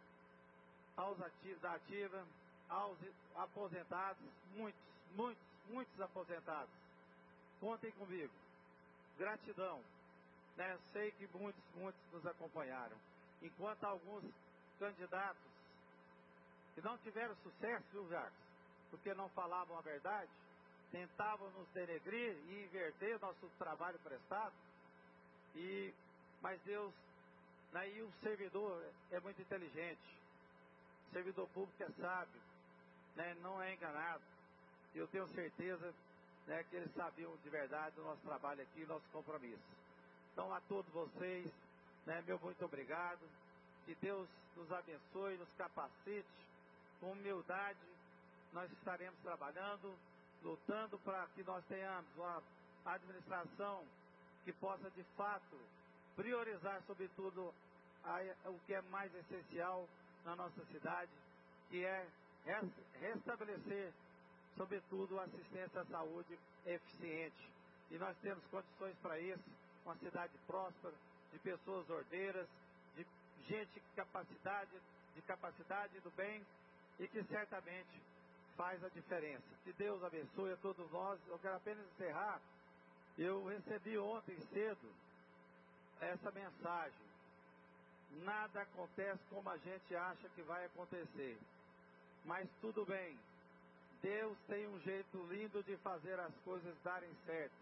aos ativos da ativa, aos aposentados, muitos, muitos, muitos aposentados. Contem comigo. Gratidão. Né? Sei que muitos, muitos nos acompanharam. Enquanto alguns candidatos que não tiveram sucesso, viu, Jacques? Porque não falavam a verdade, tentavam nos denegrir e inverter o nosso trabalho prestado. E, mas Deus, né, e o servidor é muito inteligente, o servidor público é sábio, né, não é enganado. E eu tenho certeza, né, que eles sabiam de verdade o nosso trabalho aqui, o nosso compromisso. Então, a todos vocês, né, meu muito obrigado. Que Deus nos abençoe, nos capacite, com humildade. Nós estaremos trabalhando, lutando para que nós tenhamos uma administração que possa, de fato, priorizar, sobretudo, a, o que é mais essencial na nossa cidade, que é restabelecer, sobretudo, a assistência à saúde eficiente. E nós temos condições para isso, uma cidade próspera, de pessoas ordeiras, de gente de capacidade, de capacidade do bem, e que certamente faz a diferença. Que Deus abençoe a todos nós. Eu quero apenas encerrar. Eu recebi ontem cedo essa mensagem. Nada acontece como a gente acha que vai acontecer. Mas tudo bem. Deus tem um jeito lindo de fazer as coisas darem certo.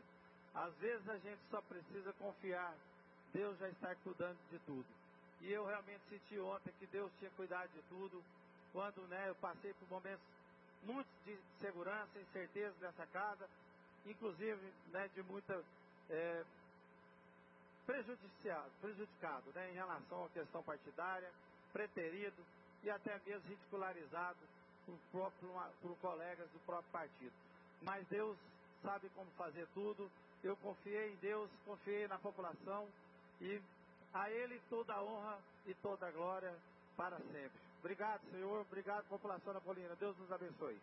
Às vezes a gente só precisa confiar, Deus já está cuidando de tudo. E eu realmente senti ontem que Deus tinha cuidado de tudo, quando né, eu passei por momentos muito de segurança, incerteza nessa casa, inclusive né, de muita é, prejudiciado, prejudicado né, em relação à questão partidária, preterido e até mesmo ridicularizado por, próprio, por colegas do próprio partido. Mas Deus sabe como fazer tudo. Eu confiei em Deus, confiei na população e a Ele toda a honra e toda a glória para sempre. Obrigado, Senhor. Obrigado, população napolina. Deus nos abençoe.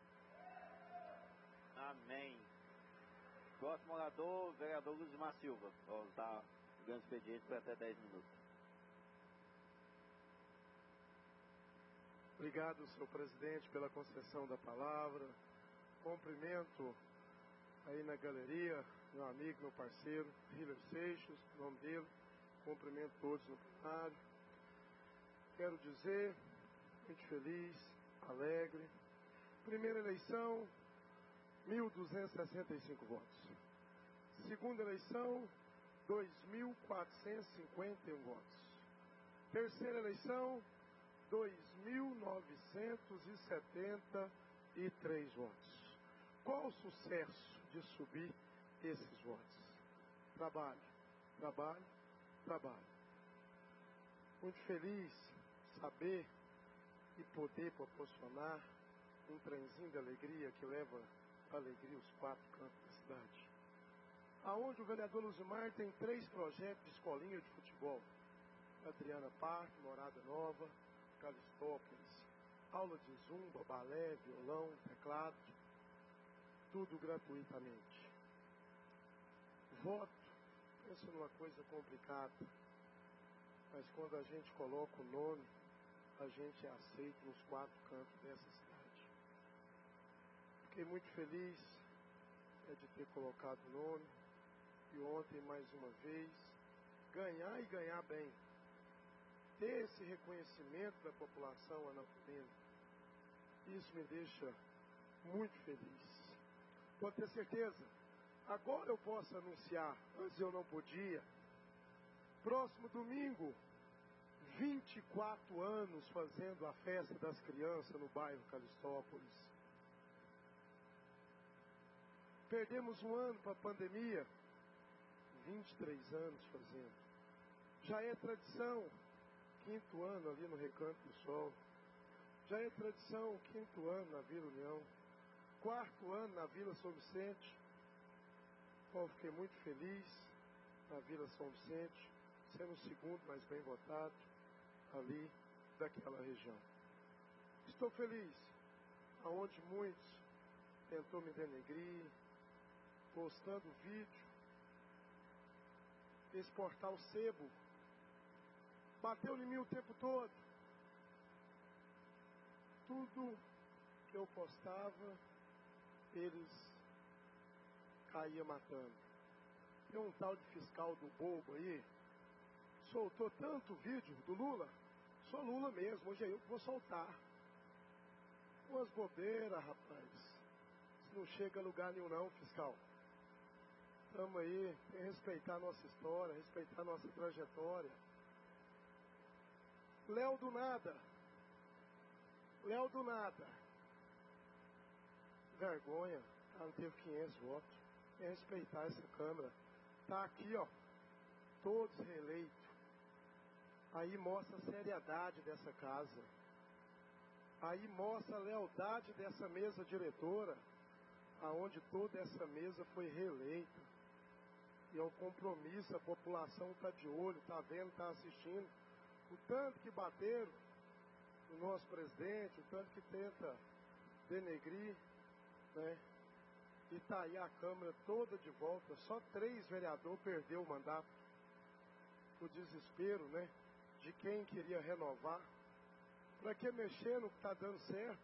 Amém. Próximo orador, vereador Luzimar Silva. Vou usar o grande expediente por até dez minutos. Obrigado, senhor presidente, pela concessão da palavra. Cumprimento aí na galeria, meu amigo, meu parceiro, Hiller Seixas, o nome dele. Cumprimento todos no plenário. Quero dizer, muito feliz, alegre. Primeira eleição, mil duzentos e sessenta e cinco votos. Segunda eleição, dois mil quatrocentos e cinquenta e um votos. Terceira eleição, dois mil novecentos e setenta e três votos. Qual o sucesso de subir esses votos? Trabalho, trabalho, trabalho. Muito feliz saber e poder proporcionar um trenzinho de alegria que leva alegria aos quatro cantos da cidade. Aonde o vereador Luzimar tem três projetos de escolinha de futebol. Adriana Parque, Morada Nova, Calistópolis, aula de zumba, balé, violão, teclado, tudo gratuitamente. Voto, penso numa coisa complicada, mas quando a gente coloca o nome, a gente é aceito nos quatro cantos dessa cidade. Fiquei muito feliz é, de ter colocado o nome, e ontem, mais uma vez, ganhar e ganhar bem. Ter esse reconhecimento da população anapolina, isso me deixa muito feliz. Pode ter certeza, agora eu posso anunciar, antes eu não podia. Próximo domingo, vinte e quatro anos fazendo a festa das crianças no bairro Calistópolis. Perdemos um ano para a pandemia, vinte e três anos fazendo. Já é tradição, quinto ano ali no Recanto do Sol. Já é tradição, quinto ano na Vila União. Quarto ano na Vila São Vicente. Bom, fiquei muito feliz na Vila São Vicente, sendo o segundo mais bem votado ali daquela região. Estou feliz, aonde muitos tentou me denegrir, postando vídeo, esse portal Sebo, bateu em mim o tempo todo. Tudo que eu postava, eles caíam matando. Tem um tal de fiscal do bobo aí, soltou tanto vídeo do Lula, sou Lula mesmo, hoje é eu que vou soltar. Umas bobeiras, rapaz. Isso não chega a lugar nenhum não, fiscal. Estamos aí, tem que respeitar a nossa história, respeitar a nossa trajetória. Léo do nada. Léo do nada. Vergonha, ela não teve quinhentos votos. Tem que respeitar essa Câmara. Tá aqui, ó, todos reeleitos. Aí mostra a seriedade dessa casa. Aí mostra a lealdade dessa mesa diretora, aonde toda essa mesa foi reeleita. E é um compromisso, a população está de olho, está vendo, está assistindo. O tanto que bateram no nosso presidente, o tanto que tenta denegrir, né? E está aí a Câmara toda de volta, só três vereadores perdeu o mandato. O desespero, né? De quem queria renovar. Para que mexer no que está dando certo?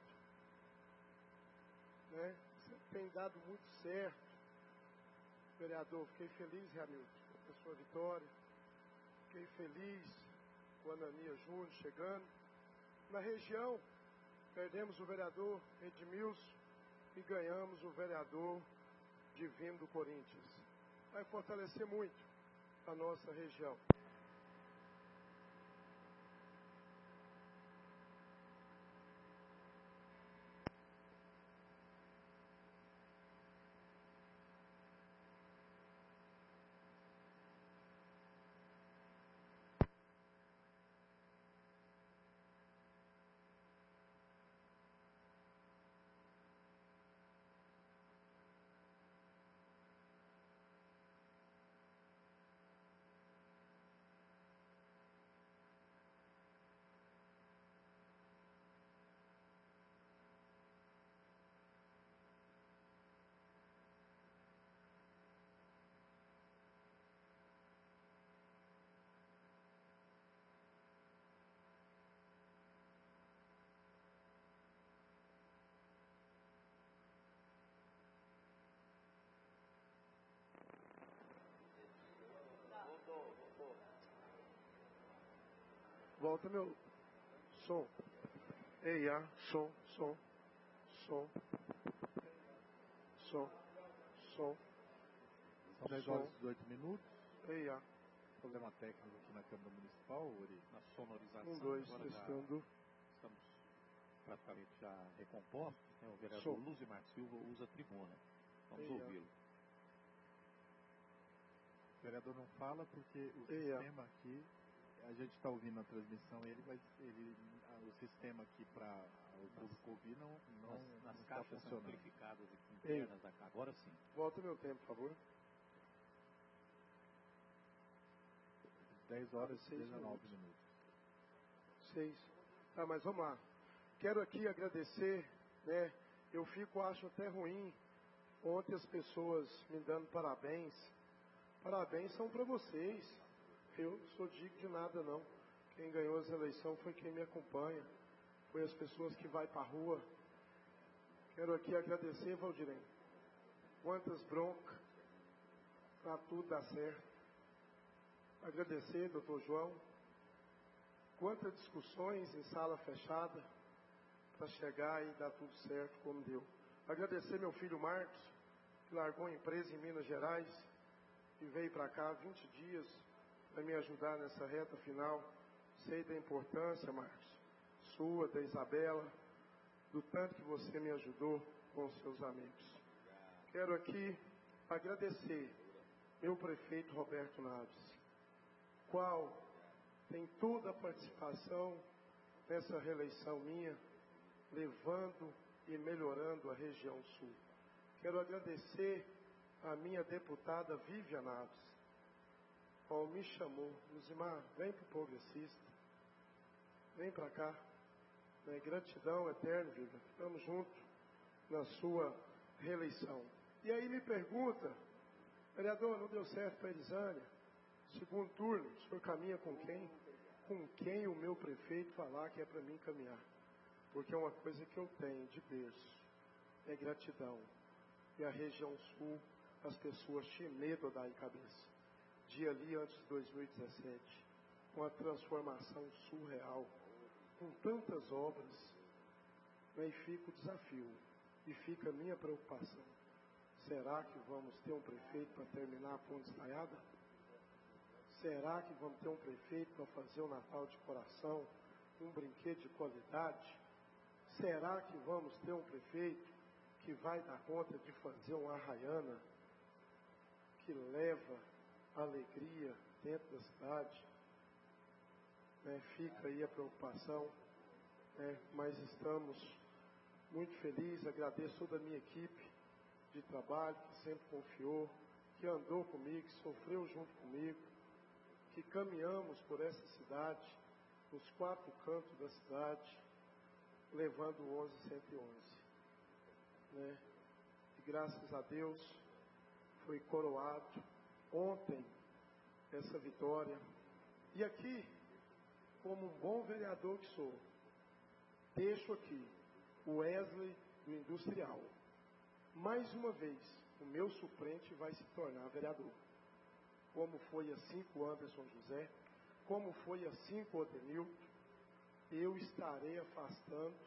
Né? Tem dado muito certo. Vereador, fiquei feliz, Ramilton, com a sua vitória. Fiquei feliz com a Anania Júnior chegando. Na região, perdemos o vereador Edmilson e ganhamos o vereador Divino do Corinthians. vai fortalecer muito a nossa região. Volta meu som. Ei, ah, som, som, som, som, som. São dez horas e dezoito minutos. Ei, ah. Problema técnico aqui na Câmara Municipal, Uri, na sonorização. Um, dois, agora testando. Já estamos praticamente já recompostos. Né? O vereador Som. Luzimar Silva usa a tribuna. Vamos Ei, ouvi-lo. O vereador não fala porque o Ei, sistema aqui, a gente está ouvindo a transmissão, ele vai, ele, o sistema aqui para o público ouvir não, não, Nas, não nas está caixas funcionando. amplificadas aqui internas da casa. Agora sim. Volta meu tempo, por favor. dez horas e Seis dezenove minutos. minutos. Seis. Tá, mas vamos lá. Quero aqui agradecer, né? Eu fico, acho até ruim, ontem as pessoas me dando parabéns. Parabéns são para vocês. Eu não sou digno de nada, não. Quem ganhou as eleições foi quem me acompanha. Foi as pessoas que vai para a rua. Quero aqui agradecer, Valdirem. Quantas broncas para tudo dar certo. Agradecer, doutor João. Quantas discussões em sala fechada para chegar e dar tudo certo como deu. Agradecer meu filho Marcos, que largou a empresa em Minas Gerais e veio para cá vinte dias para me ajudar nessa reta final. Sei da importância, Marcos, sua, da Isabela, do tanto que você me ajudou com os seus amigos. Quero aqui agradecer meu prefeito Roberto Naves, qual tem toda a participação nessa reeleição minha, levando e melhorando a região sul. Quero agradecer a minha deputada Vivian Naves, qual me chamou, Luzimar, vem para o Progressista, vem para cá, né? Gratidão eterna, Vivian, estamos juntos na sua reeleição. E aí me pergunta, vereador, não deu certo para a Elisânia? Segundo turno, o senhor caminha com quem? Com quem o meu prefeito falar que é para mim caminhar. Porque é uma coisa que eu tenho de berço, é gratidão. E a região sul, as pessoas tinham medo de dar em cabeça. Dia ali antes de dois mil e dezessete, com a transformação surreal, com tantas obras, né, e fica o desafio, e fica a minha preocupação. Será que vamos ter um prefeito para terminar a ponte estaiada? Será que vamos ter um prefeito para fazer o Natal de coração, um brinquedo de qualidade? Será que vamos ter um prefeito que vai dar conta de fazer uma arraiana que leva alegria dentro da cidade? É, fica aí a preocupação, é, mas estamos muito felizes. Agradeço toda a minha equipe de trabalho que sempre confiou, que andou comigo, que sofreu junto comigo, que caminhamos por essa cidade, nos quatro cantos da cidade, levando o onze cento e onze. Né? E graças a Deus foi coroado ontem essa vitória. E aqui, como um bom vereador que sou, deixo aqui o Wesley do Industrial. Mais uma vez, o meu suplente vai se tornar vereador. Como foi assim com o Anderson José, como foi assim com o Odenilton, eu estarei afastando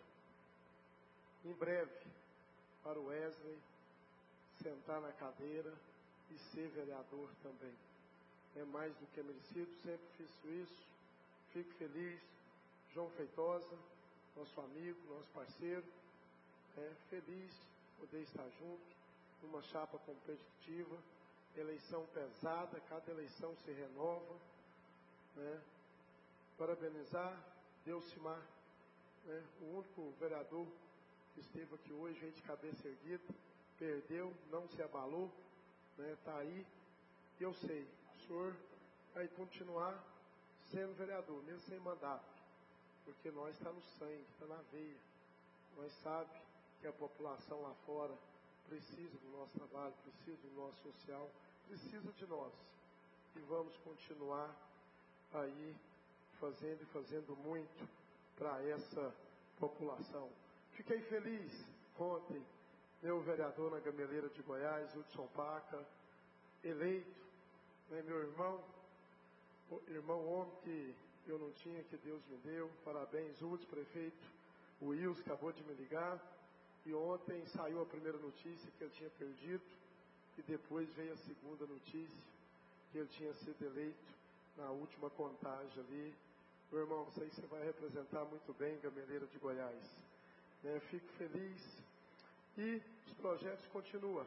em breve para o Wesley sentar na cadeira e ser vereador também. É mais do que merecido, sempre fiz isso, fico feliz. João Feitosa, nosso amigo, nosso parceiro, é feliz poder estar junto, numa chapa competitiva, eleição pesada, cada eleição se renova, né? Parabenizar Delcimar, né? O único vereador que esteve aqui hoje, veio de cabeça erguida, perdeu, não se abalou, né? Está aí, e eu sei, o senhor vai continuar sendo vereador, mesmo sem mandato, porque nós está no sangue, está na veia. Nós sabemos que a população lá fora precisa do nosso trabalho, precisa do nosso social, precisa de nós. E vamos continuar aí fazendo e fazendo muito para essa população. Fiquei feliz ontem, meu vereador na Gameleira de Goiás, Hudson Paca, eleito, né, meu irmão, irmão homem que eu não tinha, que Deus me deu. Parabéns, Hudson, prefeito. O Wilson acabou de me ligar. E ontem saiu a primeira notícia que ele tinha perdido. E depois veio a segunda notícia que ele tinha sido eleito na última contagem ali. Meu irmão, sei que você vai representar muito bem Gameleira de Goiás. Né, fico feliz. E os projetos continuam.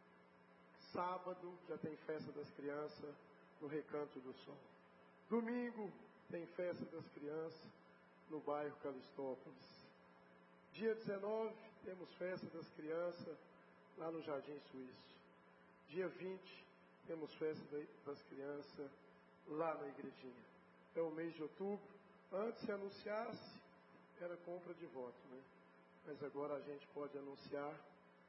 Sábado já tem festa das crianças no Recanto do Sol. Domingo tem festa das crianças no bairro Calistópolis. Dia dezenove temos festa das crianças lá no Jardim Suíço. Dia vinte temos festa das crianças lá na igrejinha. É o mês de outubro. Antes se anunciasse, era compra de voto, né? Mas agora a gente pode anunciar,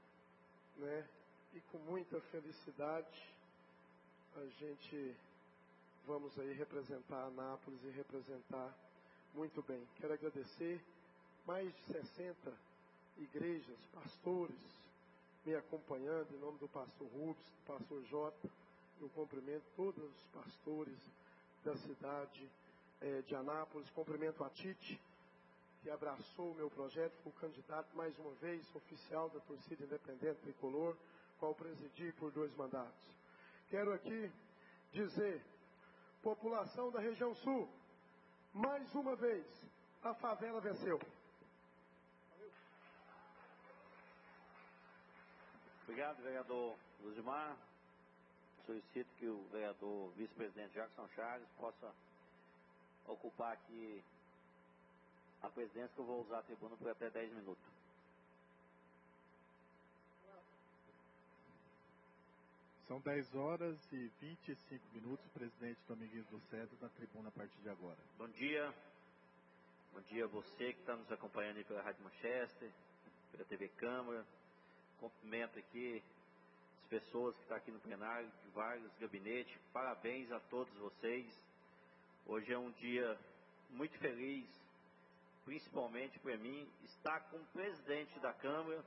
né? E com muita felicidade a gente vamos aí representar Anápolis e representar muito bem. Quero agradecer mais de sessenta igrejas, pastores me acompanhando, em nome do pastor Rubens, do pastor Jota. Eu cumprimento todos os pastores da cidade eh, de Anápolis. Cumprimento a Tite, que abraçou o meu projeto, foi o candidato mais uma vez oficial da torcida independente tricolor, qual presidi por dois mandatos. Quero aqui dizer, população da região sul, mais uma vez, a favela venceu. Obrigado, vereador Luzimar. Solicito que o vereador vice-presidente Jackson Chaves possa ocupar aqui a presidência, que eu vou usar a tribuna por até dez minutos. São dez horas e vinte e cinco minutos. Presidente Domingues do César, na tribuna a partir de agora. Bom dia. Bom dia a você que está nos acompanhando aí pela Rádio Manchester, pela T V Câmara. Cumprimento aqui as pessoas que estão aqui no plenário, de vários gabinetes. Parabéns a todos vocês. Hoje é um dia muito feliz, principalmente para mim, estar com o presidente da Câmara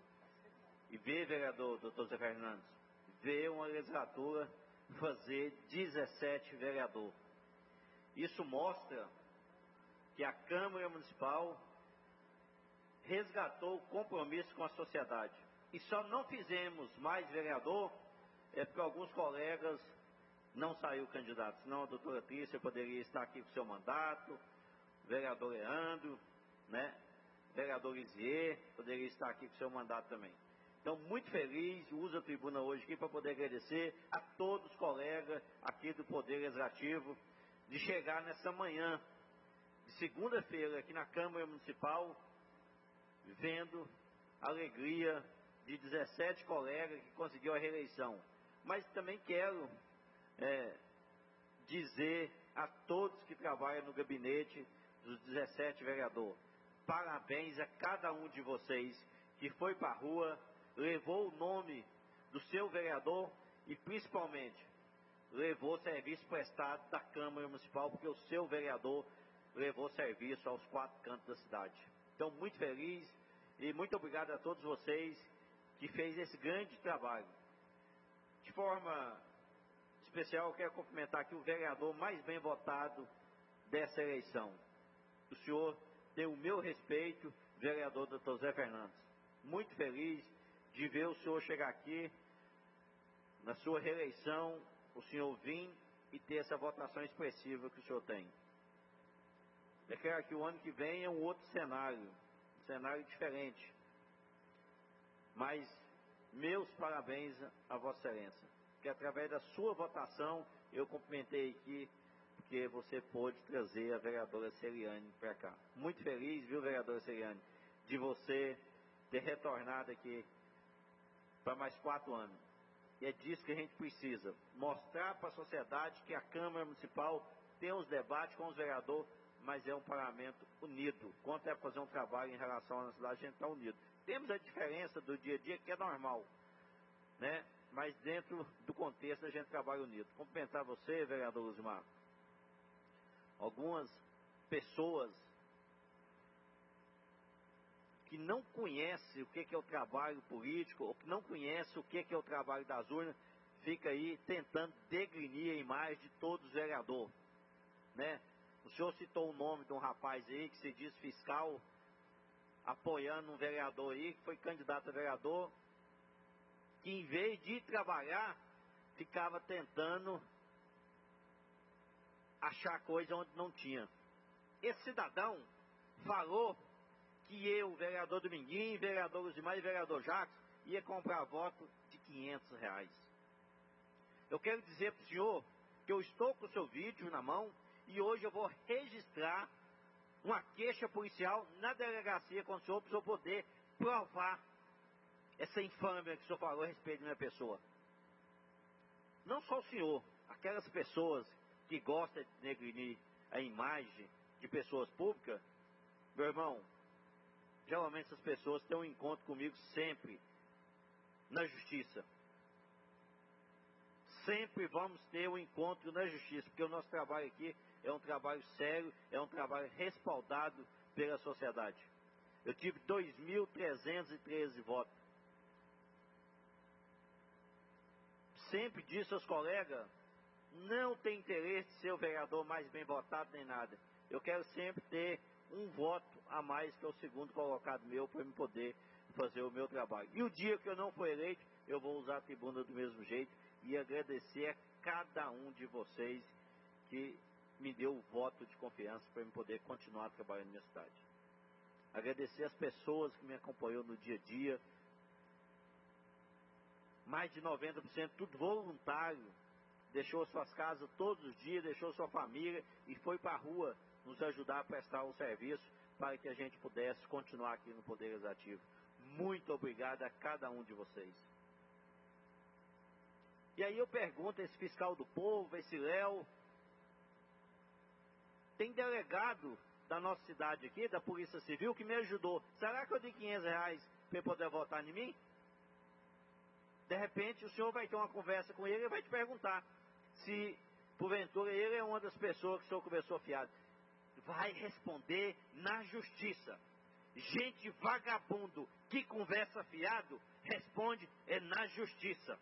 e ver, vereador doutor Zé Fernandes, ver uma legislatura fazer dezessete vereadores. Isso mostra que a Câmara Municipal resgatou o compromisso com a sociedade. E só não fizemos mais vereador é porque alguns colegas não saíram candidatos. Senão a doutora Trícia poderia estar aqui com o seu mandato, o vereador Leandro, né? O vereador Isier poderia estar aqui com o seu mandato também. Então, muito feliz, uso a tribuna hoje aqui para poder agradecer a todos os colegas aqui do Poder Legislativo de chegar nessa manhã de segunda-feira aqui na Câmara Municipal, vendo a alegria de dezessete colegas que conseguiu a reeleição. Mas também quero é, dizer a todos que trabalham no gabinete dos dezessete vereadores, parabéns a cada um de vocês que foi para a rua, levou o nome do seu vereador e principalmente levou serviço prestado da Câmara Municipal, porque o seu vereador levou serviço aos quatro cantos da cidade. Então, muito feliz e muito obrigado a todos vocês que fez esse grande trabalho. De forma especial, eu quero cumprimentar aqui o vereador mais bem votado dessa eleição. O senhor tem o meu respeito, vereador doutor Zé Fernandes. Muito feliz de ver o senhor chegar aqui na sua reeleição, o senhor vir e ter essa votação expressiva que o senhor tem. Eu quero que o ano que vem é um outro cenário, um cenário diferente. Mas meus parabéns a Vossa Excelência, que através da sua votação eu cumprimentei aqui, porque você pôde trazer a vereadora Celiane para cá. Muito feliz, viu, vereadora Celiane, de você ter retornado aqui para mais quatro anos. E é disso que a gente precisa, mostrar para a sociedade que a Câmara Municipal tem os debates com os vereadores, mas é um parlamento unido. Quando é fazer um trabalho em relação à nossa cidade, a gente está unido. Temos a diferença do dia a dia, que é normal, né? Mas dentro do contexto a gente trabalha unido. Cumprimentar você, vereador Luzimar. Algumas pessoas que não conhecem o que é o trabalho político, ou que não conhecem o que é o trabalho das urnas, fica aí tentando degrinir a imagem de todos os vereadores, né? O senhor citou o nome de um rapaz aí que se diz fiscal, apoiando um vereador aí, que foi candidato a vereador, que em vez de trabalhar, ficava tentando achar coisa onde não tinha. Esse cidadão falou que eu, vereador Dominguinho, vereador Luzimar e vereador Jacques, ia comprar voto de quinhentos reais. Eu quero dizer para o senhor que eu estou com o seu vídeo na mão e hoje eu vou registrar uma queixa policial na delegacia com o senhor, para o senhor poder provar essa infâmia que o senhor falou a respeito da minha pessoa. Não só o senhor, aquelas pessoas que gostam de degrinir a imagem de pessoas públicas, meu irmão, geralmente essas pessoas têm um encontro comigo sempre na justiça. Sempre vamos ter um encontro na justiça, porque o nosso trabalho aqui é um trabalho sério, é um trabalho respaldado pela sociedade. Eu tive dois mil trezentos e treze votos. Sempre disse aos colegas, não tem interesse de ser o vereador mais bem votado nem nada. Eu quero sempre ter um voto a mais que é o segundo colocado meu, para eu poder fazer o meu trabalho. E o dia que eu não for eleito, eu vou usar a tribuna do mesmo jeito e agradecer a cada um de vocês que me deu o voto de confiança para eu poder continuar trabalhando na minha cidade. Agradecer as pessoas que me acompanhou no dia a dia. Mais de noventa por cento tudo voluntário. Deixou suas casas todos os dias, deixou sua família e foi para a rua nos ajudar a prestar um serviço para que a gente pudesse continuar aqui no Poder Legislativo. Muito obrigado a cada um de vocês. E aí eu pergunto a esse fiscal do povo, esse Léo, tem delegado da nossa cidade aqui, da Polícia Civil, que me ajudou. Será que eu dei quinhentos reais para ele poder votar em mim? De repente o senhor vai ter uma conversa com ele e vai te perguntar se, porventura, ele é uma das pessoas que o senhor conversou fiado. Vai responder na justiça. Gente vagabundo que conversa fiado, responde é na justiça.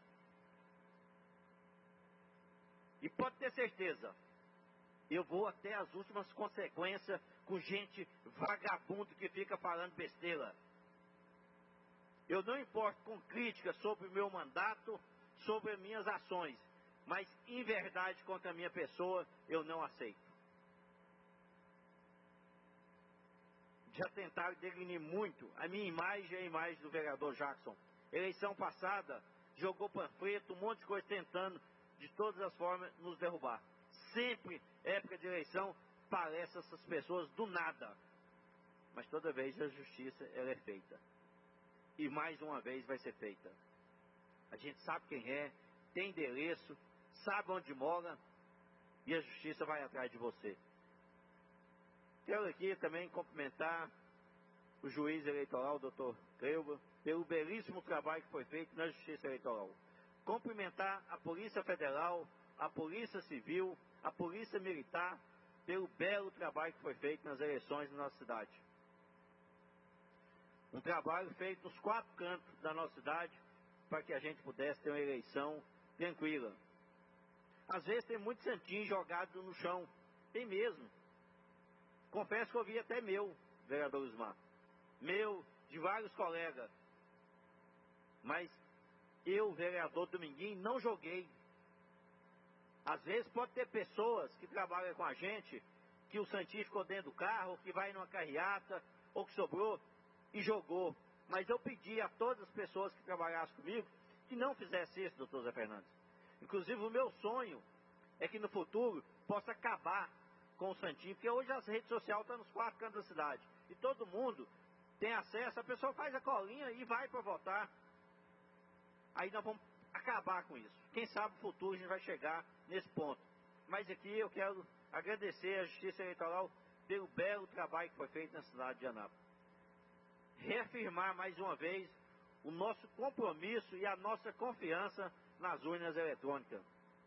E pode ter certeza, eu vou até as últimas consequências com gente vagabundo que fica falando besteira. Eu não importo com críticas sobre o meu mandato, sobre as minhas ações, mas em verdade contra a minha pessoa, eu não aceito. Já tentaram degrinir muito a minha imagem e a imagem do vereador Jackson. Eleição passada, jogou panfleto, um monte de coisa tentando, de todas as formas, nos derrubar. Sempre, época de eleição, aparecem essas pessoas do nada. Mas toda vez a justiça ela é feita. E mais uma vez vai ser feita. A gente sabe quem é, tem endereço, sabe onde mora, e a justiça vai atrás de você. Quero aqui também cumprimentar o juiz eleitoral, doutor Creuba, pelo belíssimo trabalho que foi feito na Justiça Eleitoral. Cumprimentar a Polícia Federal, a Polícia Civil, a Polícia Militar, pelo belo trabalho que foi feito nas eleições na nossa cidade. Um trabalho feito nos quatro cantos da nossa cidade, para que a gente pudesse ter uma eleição tranquila. Às vezes tem muito santinho jogado no chão, tem mesmo. Confesso que eu vi até meu, vereador Luzimar, meu, de vários colegas. Mas eu, vereador Dominguinho, não joguei. Às vezes pode ter pessoas que trabalham com a gente, que o Santinho ficou dentro do carro, que vai numa carreata, ou que sobrou e jogou. Mas eu pedi a todas as pessoas que trabalhassem comigo que não fizessem isso, doutor Zé Fernandes. Inclusive o meu sonho é que no futuro possa acabar com o Santinho, porque hoje as redes sociais estão nos quatro cantos da cidade. E todo mundo tem acesso, a pessoa faz a colinha e vai para votar. Aí nós vamos acabar com isso. Quem sabe no futuro a gente vai chegar nesse ponto. Mas aqui eu quero agradecer à Justiça Eleitoral pelo belo trabalho que foi feito na cidade de Anápolis. Reafirmar mais uma vez o nosso compromisso e a nossa confiança nas urnas eletrônicas,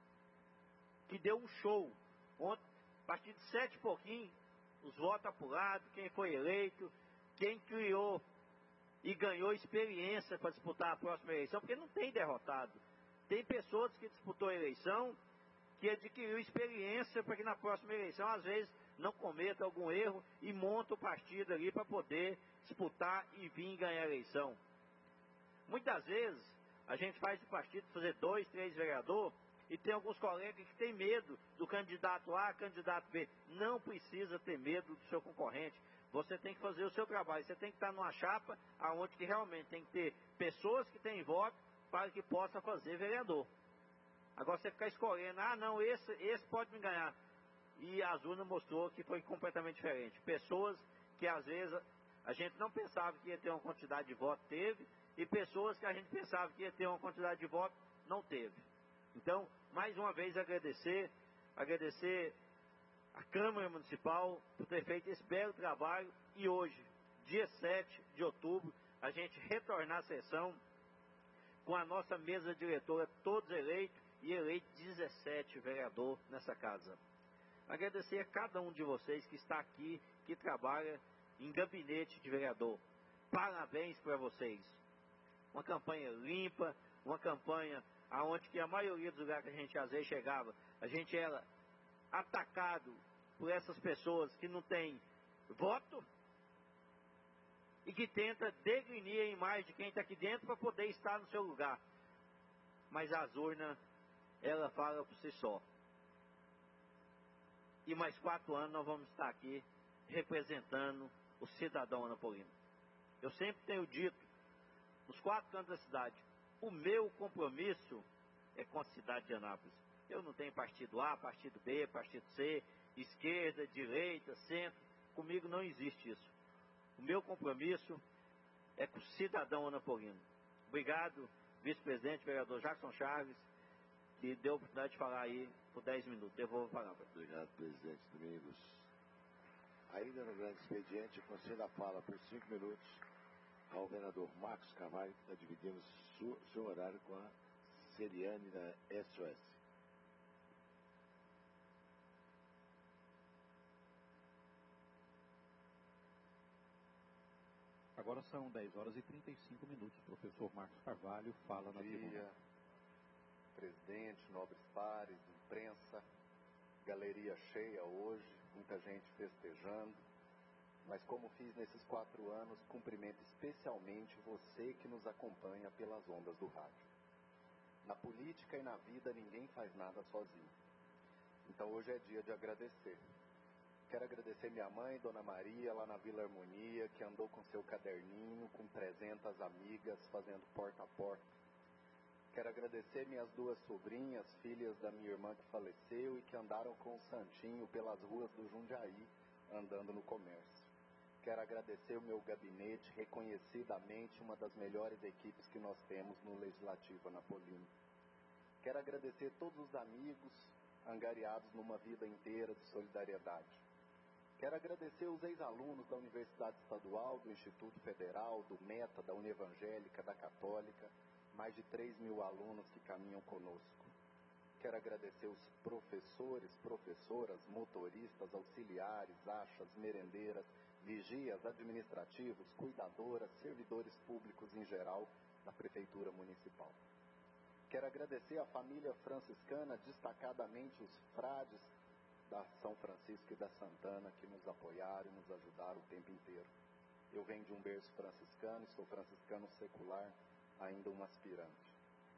que deu um show. Ontem, a partir de sete e pouquinho, os votos apurados, quem foi eleito, quem criou e ganhou experiência para disputar a próxima eleição, porque não tem derrotado. Tem pessoas que disputou a eleição, que adquiriu experiência para que na próxima eleição, às vezes, não cometa algum erro e monta o partido ali para poder disputar e vir ganhar a eleição. Muitas vezes, a gente faz o partido fazer dois, três vereadores, e tem alguns colegas que têm medo do candidato A, candidato B. Não precisa ter medo do seu concorrente. Você tem que fazer o seu trabalho. Você tem que estar numa chapa onde que realmente tem que ter pessoas que têm voto para que possa fazer vereador. Agora você ficar escolhendo, ah não, esse, esse pode me ganhar. E a urnas mostrou que foi completamente diferente. Pessoas que às vezes a gente não pensava que ia ter uma quantidade de voto, teve. E pessoas que a gente pensava que ia ter uma quantidade de voto, não teve. Então, mais uma vez agradecer, agradecer a Câmara Municipal por ter feito esse belo trabalho e hoje, dia sete de outubro, a gente retornar à sessão com a nossa mesa diretora, todos eleitos, e eleito dezessete vereadores nessa casa. Agradecer a cada um de vocês que está aqui, que trabalha em gabinete de vereador. Parabéns para vocês. Uma campanha limpa, uma campanha aonde que a maioria dos lugares que a gente às vezes chegava, a gente era atacado por essas pessoas que não têm voto e que tenta degrinir a imagem de quem está aqui dentro para poder estar no seu lugar. Mas as urnas, ela fala por si só. E mais quatro anos nós vamos estar aqui representando o cidadão anapolino. Eu sempre tenho dito, nos quatro cantos da cidade, o meu compromisso é com a cidade de Anápolis. Eu não tenho partido A, partido B, partido C, esquerda, direita, centro. Comigo não existe isso. O meu compromisso é com o cidadão anapolino. Obrigado, vice-presidente, vereador Jackson Chaves, que deu a oportunidade de falar aí por dez minutos. Devolvo a palavra. Obrigado, presidente Domingos. Ainda no grande expediente, conceda a fala por cinco minutos ao vereador Marcos Carvalho, que está dividindo seu, seu horário com a Seriane da S O S. Agora são dez horas e trinta e cinco minutos. O professor Marcos Carvalho fala na tribuna. Bom dia, presidente, nobres pares, imprensa, galeria cheia hoje, muita gente festejando. Mas como fiz nesses quatro anos, cumprimento especialmente você que nos acompanha pelas ondas do rádio. Na política e na vida ninguém faz nada sozinho. Então hoje é dia de agradecer. Quero agradecer minha mãe, Dona Maria, lá na Vila Harmonia, que andou com seu caderninho, com trezentas amigas, fazendo porta a porta. Quero agradecer minhas duas sobrinhas, filhas da minha irmã que faleceu e que andaram com o Santinho pelas ruas do Jundiaí, andando no comércio. Quero agradecer o meu gabinete, reconhecidamente uma das melhores equipes que nós temos no Legislativo Anapolino. Quero agradecer todos os amigos angariados numa vida inteira de solidariedade. Quero agradecer os ex-alunos da Universidade Estadual, do Instituto Federal, do META, da Unevangélica, da Católica, mais de três mil alunos que caminham conosco. Quero agradecer os professores, professoras, motoristas, auxiliares, achas, merendeiras, vigias, administrativos, cuidadoras, servidores públicos em geral da Prefeitura Municipal. Quero agradecer a família franciscana, destacadamente os frades da São Francisco e da Santana, que nos apoiaram e nos ajudaram o tempo inteiro. Eu venho de um berço franciscano, sou franciscano secular, ainda um aspirante.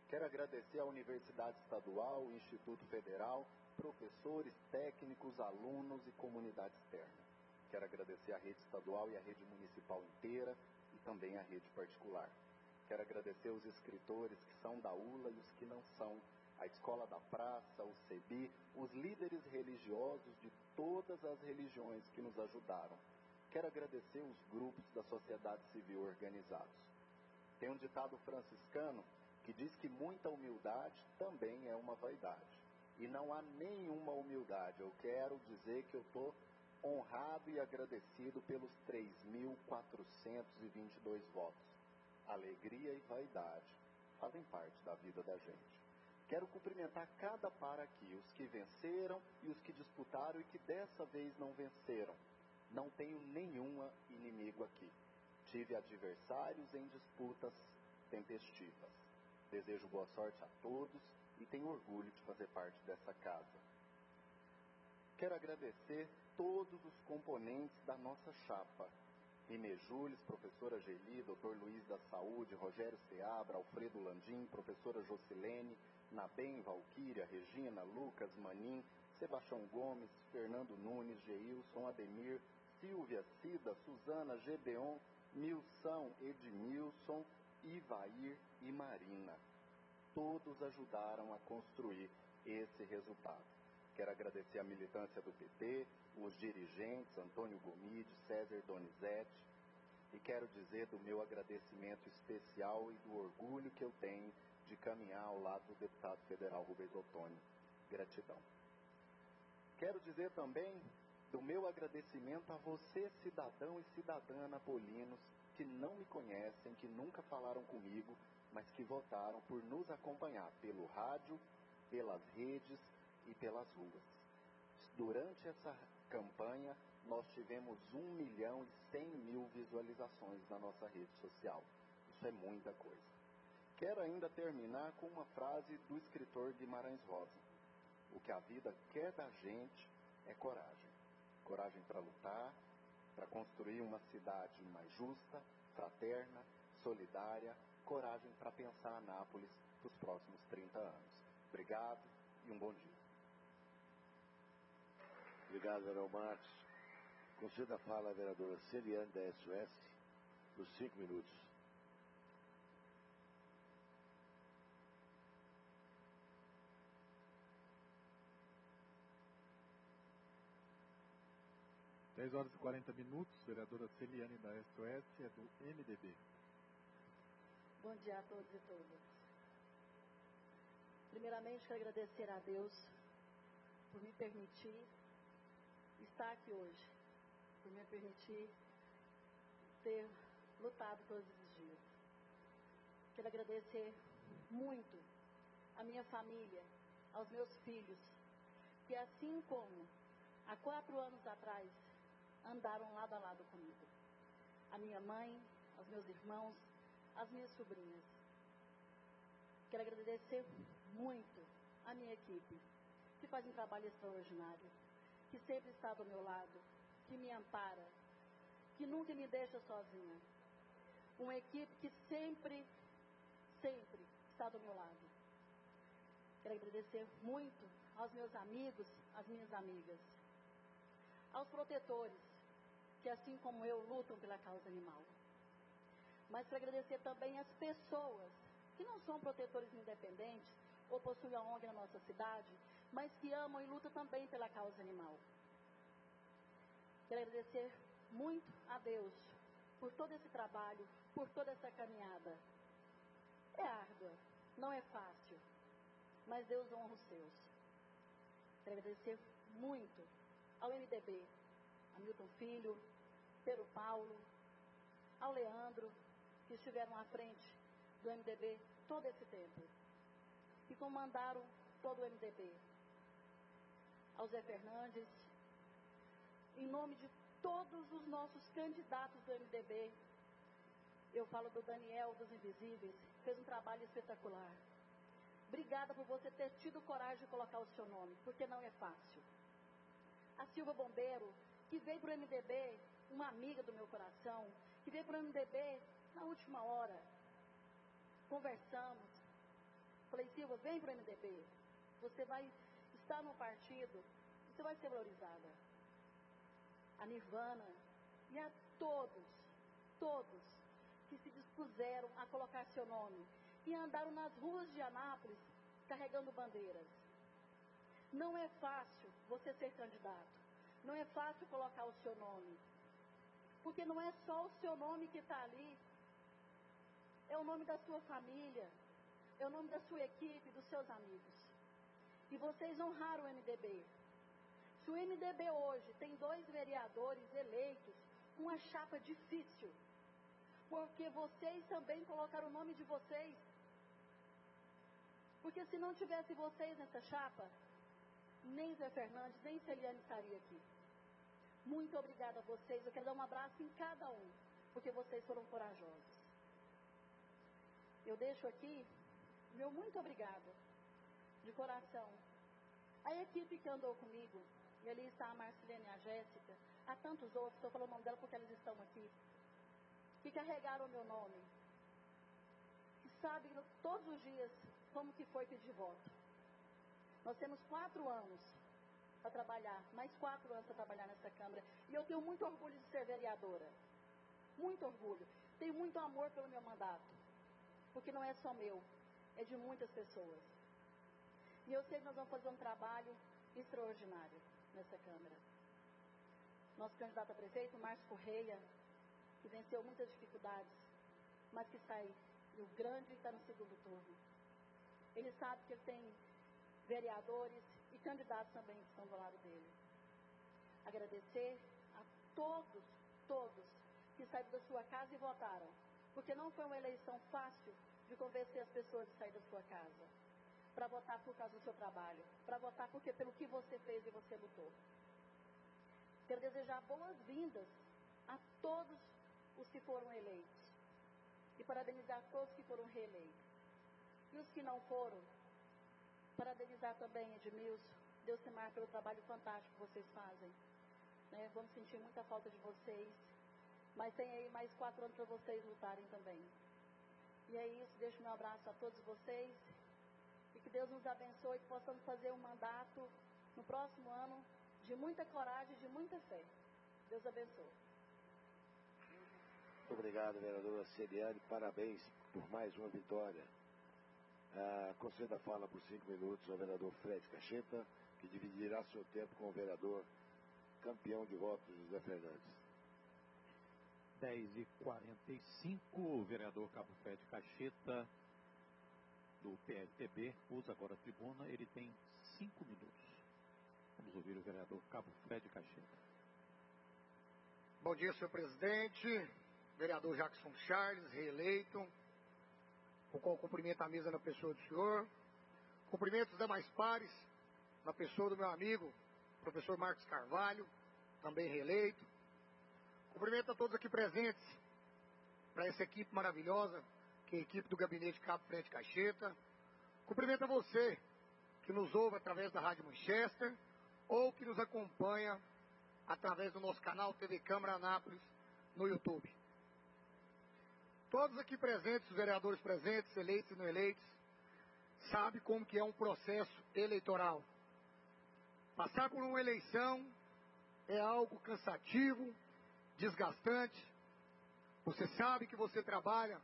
Quero agradecer à Universidade Estadual, o Instituto Federal, professores, técnicos, alunos e comunidade externa. Quero agradecer à rede estadual e à rede municipal inteira e também à rede particular. Quero agradecer os escritores que são da U L A e os que não são, a Escola da Praça, o CEBI, os líderes religiosos de todas as religiões que nos ajudaram. Quero agradecer os grupos da sociedade civil organizados. Tem um ditado franciscano que diz que muita humildade também é uma vaidade. E não há nenhuma humildade. Eu quero dizer que eu estou honrado e agradecido pelos três mil quatrocentos e vinte e dois votos. Alegria e vaidade fazem parte da vida da gente. Quero cumprimentar cada par aqui, os que venceram e os que disputaram e que dessa vez não venceram. Não tenho nenhuma inimigo aqui. Tive adversários em disputas tempestivas. Desejo boa sorte a todos e tenho orgulho de fazer parte dessa casa. Quero agradecer todos os componentes da nossa chapa. Ime Júlis, professora Geli, doutor Luiz da Saúde, Rogério Seabra, Alfredo Landim, professora Jocilene, Nabem, Valquíria, Regina, Lucas, Manim, Sebastião Gomes, Fernando Nunes, Geilson, Ademir, Silvia, Cida, Suzana, Gedeon, Milson, Edmilson, Ivair e Marina. Todos ajudaram a construir esse resultado. Quero agradecer a militância do P T, os dirigentes, Antônio Gomide, César Donizete, e quero dizer do meu agradecimento especial e do orgulho que eu tenho de caminhar ao lado do deputado federal Rubens Ottoni. Gratidão. Quero dizer também do meu agradecimento a você, cidadão e cidadã anapolinos, que não me conhecem, que nunca falaram comigo, mas que votaram por nos acompanhar pelo rádio, pelas redes e pelas ruas. Durante essa campanha, nós tivemos um milhão e cem mil visualizações na nossa rede social. Isso é muita coisa. Quero ainda terminar com uma frase do escritor Guimarães Rosa. O que a vida quer da gente é coragem. Coragem para lutar, para construir uma cidade mais justa, fraterna, solidária, coragem para pensar Anápolis para os próximos trinta anos. Obrigado e um bom dia. Obrigado, vereador Marcos. Conceda a fala à vereadora Celiane, da S O S, por cinco minutos. dez horas e quarenta minutos, vereadora Celiane, da S O S, é do M D B. Bom dia a todos e todas. Primeiramente, quero agradecer a Deus por me permitir estar aqui hoje, por me permitir ter lutado todos esses dias. Quero agradecer muito à minha família, aos meus filhos, que assim como há quatro anos atrás andaram lado a lado comigo. A minha mãe, aos meus irmãos, as minhas sobrinhas. Quero agradecer muito à minha equipe, que faz um trabalho extraordinário, que sempre está do meu lado, que me ampara, que nunca me deixa sozinha. Uma equipe que sempre, sempre está do meu lado. Quero agradecer muito aos meus amigos, às minhas amigas, aos protetores, que assim como eu lutam pela causa animal. Mas quero agradecer também às pessoas que não são protetores independentes ou possuem a O N G na nossa cidade, mas que amam e lutam também pela causa animal. Quero agradecer muito a Deus por todo esse trabalho, por toda essa caminhada. É árdua, não é fácil, mas Deus honra os seus. Quero agradecer muito ao M D B, a Milton Filho, Pedro Paulo, ao Leandro, que estiveram à frente do M D B todo esse tempo e comandaram todo o M D B. Ao Zé Fernandes, em nome de todos os nossos candidatos do M D B, eu falo do Daniel dos Invisíveis, que fez um trabalho espetacular. Obrigada por você ter tido coragem de colocar o seu nome, porque não é fácil. A Silva Bombeiro, que veio para o M D B, uma amiga do meu coração, que veio para o M D B na última hora. Conversamos, Falei, Silva, vem para o M D B. Você vai estar no partido, você vai ser valorizada. A Nirvana e a todos, todos que se dispuseram a colocar seu nome e andaram nas ruas de Anápolis carregando bandeiras. Não é fácil você ser candidato. Não é fácil colocar o seu nome. Porque não é só o seu nome que está ali. É o nome da sua família. É o nome da sua equipe, dos seus amigos. E vocês honraram o M D B. Se o M D B hoje tem dois vereadores eleitos, uma chapa difícil, porque vocês também colocaram o nome de vocês. Porque se não tivesse vocês nessa chapa, nem Zé Fernandes, nem Celiane estaria aqui. Muito obrigada a vocês. Eu quero dar um abraço em cada um, porque vocês foram corajosos. Eu deixo aqui meu muito obrigado, de coração. A equipe que andou comigo, e ali está a Marcelene e a Jéssica, há tantos outros, estou falando o nome dela porque elas estão aqui, que carregaram o meu nome, que sabem todos os dias como que foi pedir voto. Nós temos quatro anos para trabalhar, mais quatro anos para trabalhar nessa Câmara, e eu tenho muito orgulho de ser vereadora, muito orgulho, tenho muito amor pelo meu mandato, porque não é só meu, é de muitas pessoas. E eu sei que nós vamos fazer um trabalho extraordinário nessa Câmara. Nosso candidato a prefeito, Márcio Correia, que venceu muitas dificuldades, mas que sai do grande e está no segundo turno. Ele sabe que ele tem vereadores e candidatos também que estão do lado dele. Agradecer a todos, todos que saíram da sua casa e votaram, porque não foi uma eleição fácil de convencer as pessoas de sair da sua casa, para votar por causa do seu trabalho, para votar porque pelo que você fez e você lutou. Quero desejar boas-vindas a todos os que foram eleitos e parabenizar todos que foram reeleitos. E os que não foram, parabenizar também Edmilson, Delcimar, pelo trabalho fantástico que vocês fazem. Né? Vamos sentir muita falta de vocês, mas tem aí mais quatro anos para vocês lutarem também. E é isso, deixo meu abraço a todos vocês e que Deus nos abençoe, que possamos fazer um mandato no próximo ano de muita coragem e de muita fé. Deus abençoe. Muito obrigado, vereadora Celiane, parabéns por mais uma vitória. Ah, conceda a fala por cinco minutos ao vereador Fred Cacheta, que dividirá seu tempo com o vereador campeão de votos, José Fernandes. dez e quarenta e cinco, o vereador Cabo Fred Cacheta, do P L T B, usa agora a tribuna, ele tem cinco minutos. Vamos ouvir o vereador Cabo Fred Cacheta. Bom dia, senhor presidente, vereador Jackson Charles, reeleito, o qual cumprimento a mesa na pessoa do senhor, cumprimento os demais pares, na pessoa do meu amigo, professor Marcos Carvalho, também reeleito. Cumprimento a todos aqui presentes, para essa equipe maravilhosa, que é a equipe do Gabinete Cabo Fred Cacheta. Cumprimento a você, que nos ouve através da Rádio Manchester, ou que nos acompanha através do nosso canal T V Câmara Anápolis, no YouTube. Todos aqui presentes, os vereadores presentes, eleitos e não eleitos, sabem como que é um processo eleitoral. Passar por uma eleição é algo cansativo, desgastante. Você sabe que você trabalha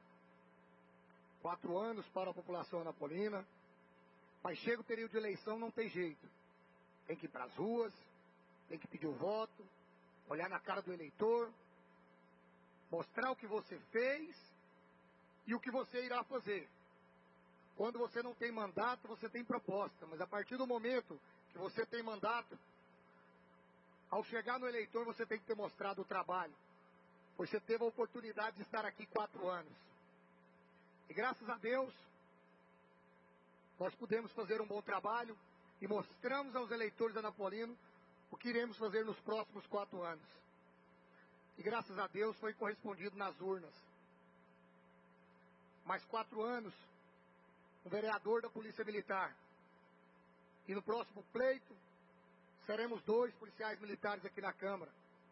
quatro anos para a população anapolina, mas chega o período de eleição, não tem jeito. Tem que ir para as ruas, tem que pedir o voto, olhar na cara do eleitor, mostrar o que você fez e o que você irá fazer. Quando você não tem mandato, você tem proposta, mas a partir do momento que você tem mandato, ao chegar no eleitor, você tem que ter mostrado o trabalho. Pois você teve a oportunidade de estar aqui quatro anos. E graças a Deus, nós pudemos fazer um bom trabalho e mostramos aos eleitores anapolinos o que iremos fazer nos próximos quatro anos. E graças a Deus foi correspondido nas urnas. Mais quatro anos, o vereador da Polícia Militar. E no próximo pleito, seremos dois policiais militares aqui na Câmara.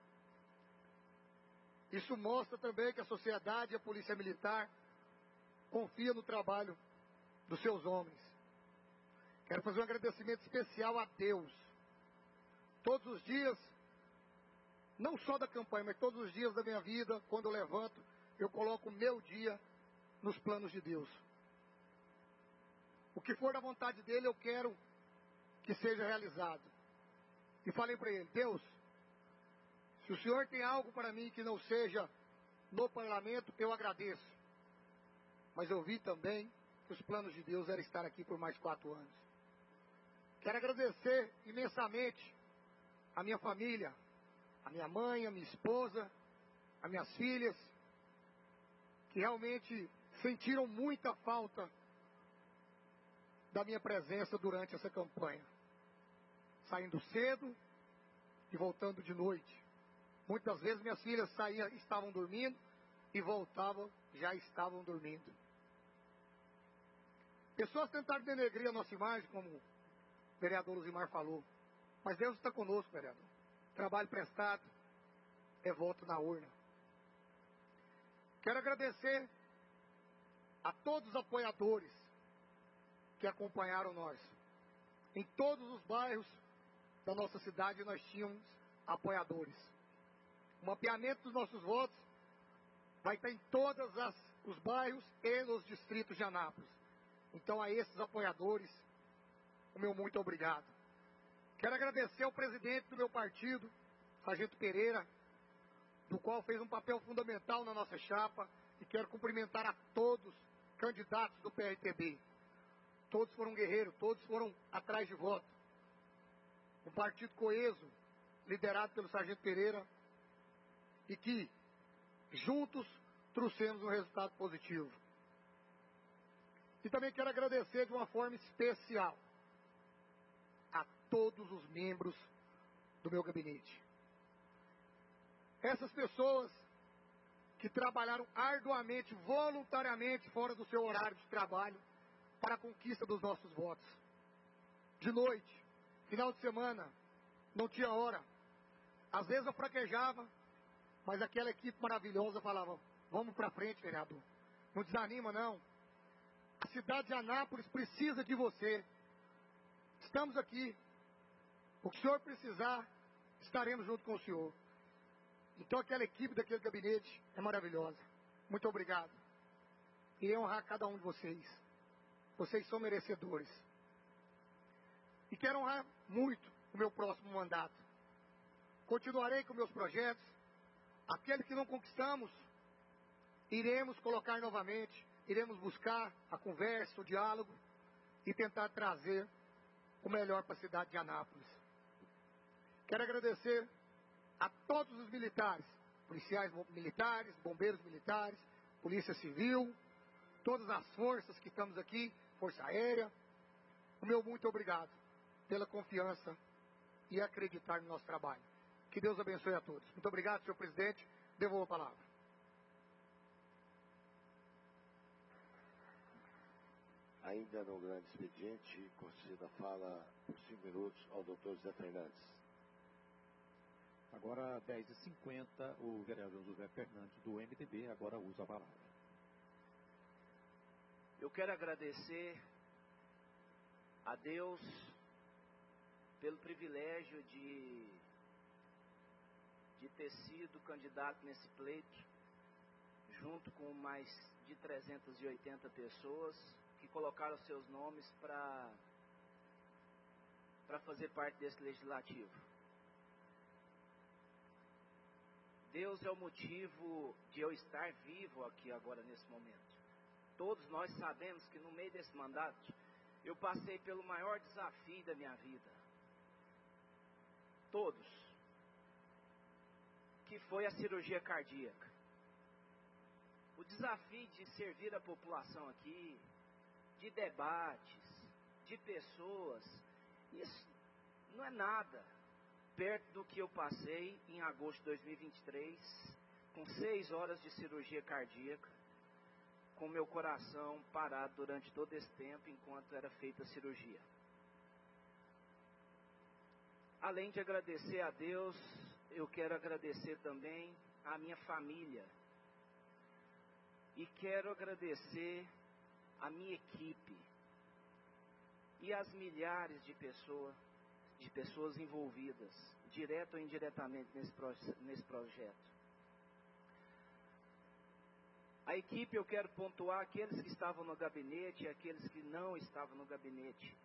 Isso mostra também que a sociedade e a Polícia Militar confia no trabalho dos seus homens. Quero fazer um agradecimento especial a Deus. Todos os dias, não só da campanha, mas todos os dias da minha vida, quando eu levanto, eu coloco o meu dia nos planos de Deus. O que for da vontade dele, eu quero que seja realizado. E falei para ele: Deus, se o Senhor tem algo para mim que não seja no parlamento, eu agradeço. Mas eu vi também que os planos de Deus eram estar aqui por mais quatro anos. Quero agradecer imensamente a minha família, a minha mãe, a minha esposa, as minhas filhas, que realmente sentiram muita falta da minha presença durante essa campanha. Saindo cedo e voltando de noite. Muitas vezes minhas filhas saíam, estavam dormindo e voltavam, já estavam dormindo. Pessoas tentaram denegrir a nossa imagem, como o vereador Luzimar falou. Mas Deus está conosco, vereador. Trabalho prestado é voto na urna. Quero agradecer a todos os apoiadores que acompanharam nós. Em todos os bairros da nossa cidade nós tínhamos apoiadores. O mapeamento dos nossos votos vai estar em todos os bairros e nos distritos de Anápolis. Então a esses apoiadores, o meu muito obrigado. Quero agradecer ao presidente do meu partido, Sargento Pereira, do qual fez um papel fundamental na nossa chapa, e quero cumprimentar a todos candidatos do P R T B. Todos foram guerreiros, todos foram atrás de voto. Um partido coeso, liderado pelo Sargento Pereira, e que juntos trouxemos um resultado positivo. E também quero agradecer de uma forma especial a todos os membros do meu gabinete. Essas pessoas que trabalharam arduamente, voluntariamente, fora do seu horário de trabalho, para a conquista dos nossos votos. De noite, final de semana, não tinha hora. Às vezes eu fraquejava, mas aquela equipe maravilhosa falava: vamos para frente, vereador. Não desanima, não. A cidade de Anápolis precisa de você. Estamos aqui. O que o senhor precisar, estaremos junto com o senhor. Então aquela equipe daquele gabinete é maravilhosa. Muito obrigado. Irei honrar cada um de vocês. Vocês são merecedores. E quero honrar muito o meu próximo mandato. Continuarei com meus projetos. Aquele que não conquistamos, iremos colocar novamente. Iremos buscar a conversa, o diálogo e tentar trazer o melhor para a cidade de Anápolis. Quero agradecer a todos os militares, policiais militares, bombeiros militares, polícia civil, todas as forças que estamos aqui, Força Aérea. O meu muito obrigado pela confiança e acreditar no nosso trabalho. Que Deus abençoe a todos. Muito obrigado, senhor presidente. Devolvo a palavra. Ainda no grande expediente, conceda a fala por cinco minutos ao doutor Zé Fernandes. Agora, dez e cinquenta, o vereador José Fernandes, do M D B, agora usa a palavra. Eu quero agradecer a Deus pelo privilégio de, de ter sido candidato nesse pleito, junto com mais de trezentas e oitenta pessoas que colocaram seus nomes para para fazer parte desse legislativo. Deus é o motivo de eu estar vivo aqui agora nesse momento. Todos nós sabemos que no meio desse mandato eu passei pelo maior desafio da minha vida. Todos. Que foi a cirurgia cardíaca. O desafio de servir a população aqui, de debates, de pessoas, isso não é nada perto do que eu passei em agosto de dois mil e vinte e três, com seis horas de cirurgia cardíaca, com meu coração parado durante todo esse tempo enquanto era feita a cirurgia. Além de agradecer a Deus, eu quero agradecer também à minha família. E quero agradecer a minha equipe, e as milhares de pessoas, de pessoas envolvidas, direto ou indiretamente nesse, proje- nesse projeto. A equipe, eu quero pontuar aqueles que estavam no gabinete e aqueles que não estavam no gabinete.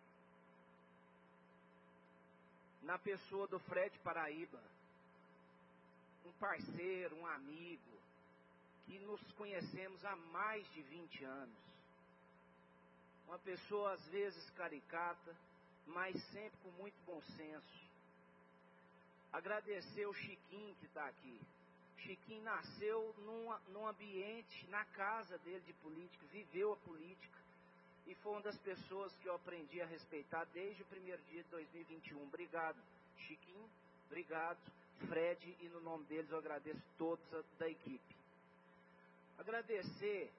Na pessoa do Fred Paraíba, um parceiro, um amigo, que nos conhecemos há mais de vinte anos. Uma pessoa às vezes caricata, mas sempre com muito bom senso. Agradecer o Chiquinho que está aqui. Chiquinho nasceu num, num ambiente, na casa dele de política, viveu a política e foi uma das pessoas que eu aprendi a respeitar desde o primeiro dia de dois mil e vinte e um. Obrigado, Chiquinho, obrigado, Fred, e no nome deles eu agradeço todos a, da equipe. Agradecer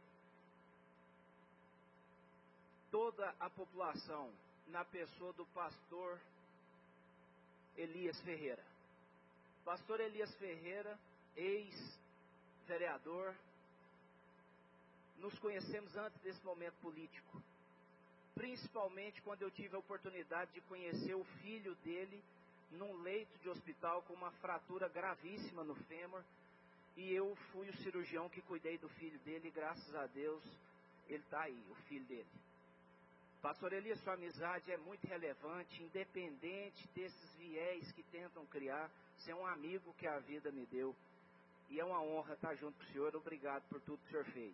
toda a população na pessoa do pastor Elias Ferreira. Pastor Elias Ferreira, ex-vereador, nos conhecemos antes desse momento político, principalmente quando eu tive a oportunidade de conhecer o filho dele num leito de hospital com uma fratura gravíssima no fêmur, e eu fui o cirurgião que cuidei do filho dele, e graças a Deus ele está aí, o filho dele. Pastor Elias, sua amizade é muito relevante, independente desses viés que tentam criar. Você é um amigo que a vida me deu. E é uma honra estar junto com o senhor. Obrigado por tudo que o senhor fez.